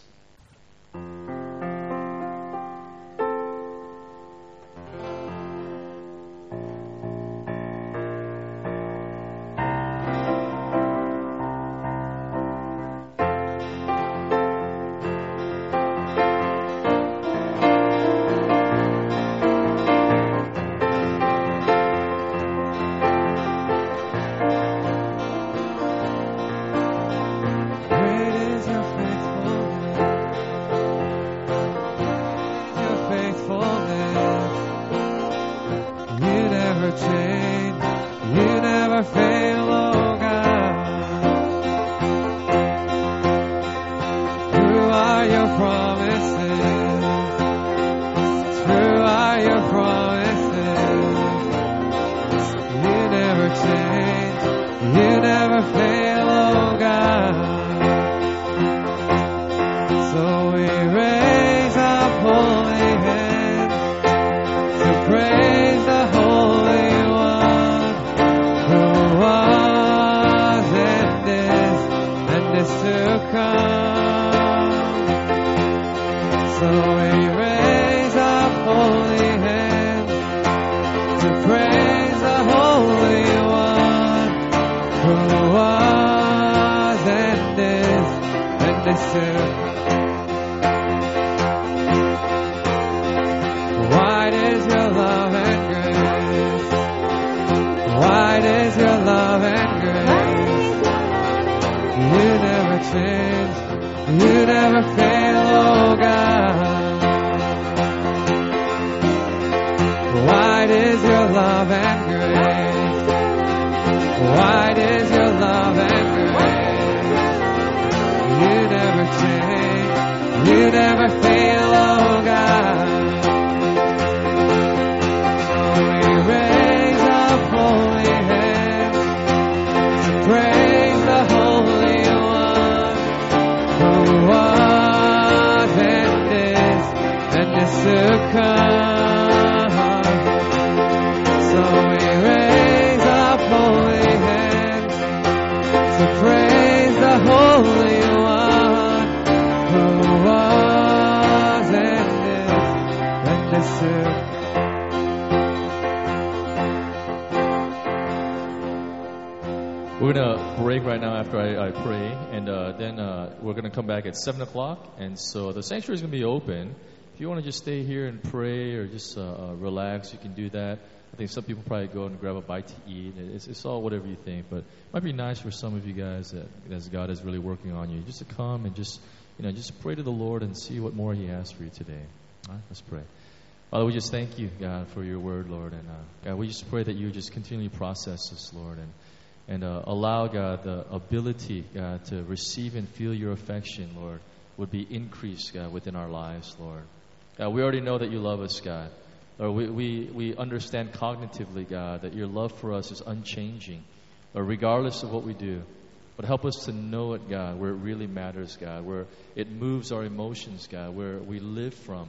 We're going to break right now after I pray, and then we're going to come back at 7 o'clock, and so the sanctuary is going to be open. If you want to just stay here and pray or just relax, you can do that. I think some people probably go and grab a bite to eat. It's all whatever you think, but it might be nice for some of you guys that as God is really working on you, just to come and just pray to the Lord and see what more He has for you today. All right, let's pray. Father, we just thank you, God, for your word, Lord, and God, we just pray that you just continually process us, Lord, and allow, God, the ability, God, to receive and feel your affection, Lord, would be increased, God, within our lives, Lord. God, we already know that you love us, God. Lord, we understand cognitively, God, that your love for us is unchanging, regardless of what we do. But help us to know it, God, where it really matters, God, where it moves our emotions, God, where we live from.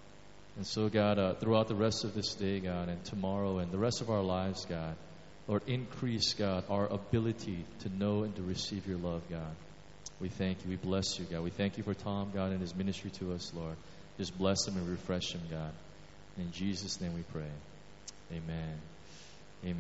And so, God, throughout the rest of this day, God, and tomorrow and the rest of our lives, God, Lord, increase, God, our ability to know and to receive your love, God. We thank you. We bless you, God. We thank you for Tom, God, and his ministry to us, Lord. Just bless him and refresh him, God. In Jesus' name we pray. Amen.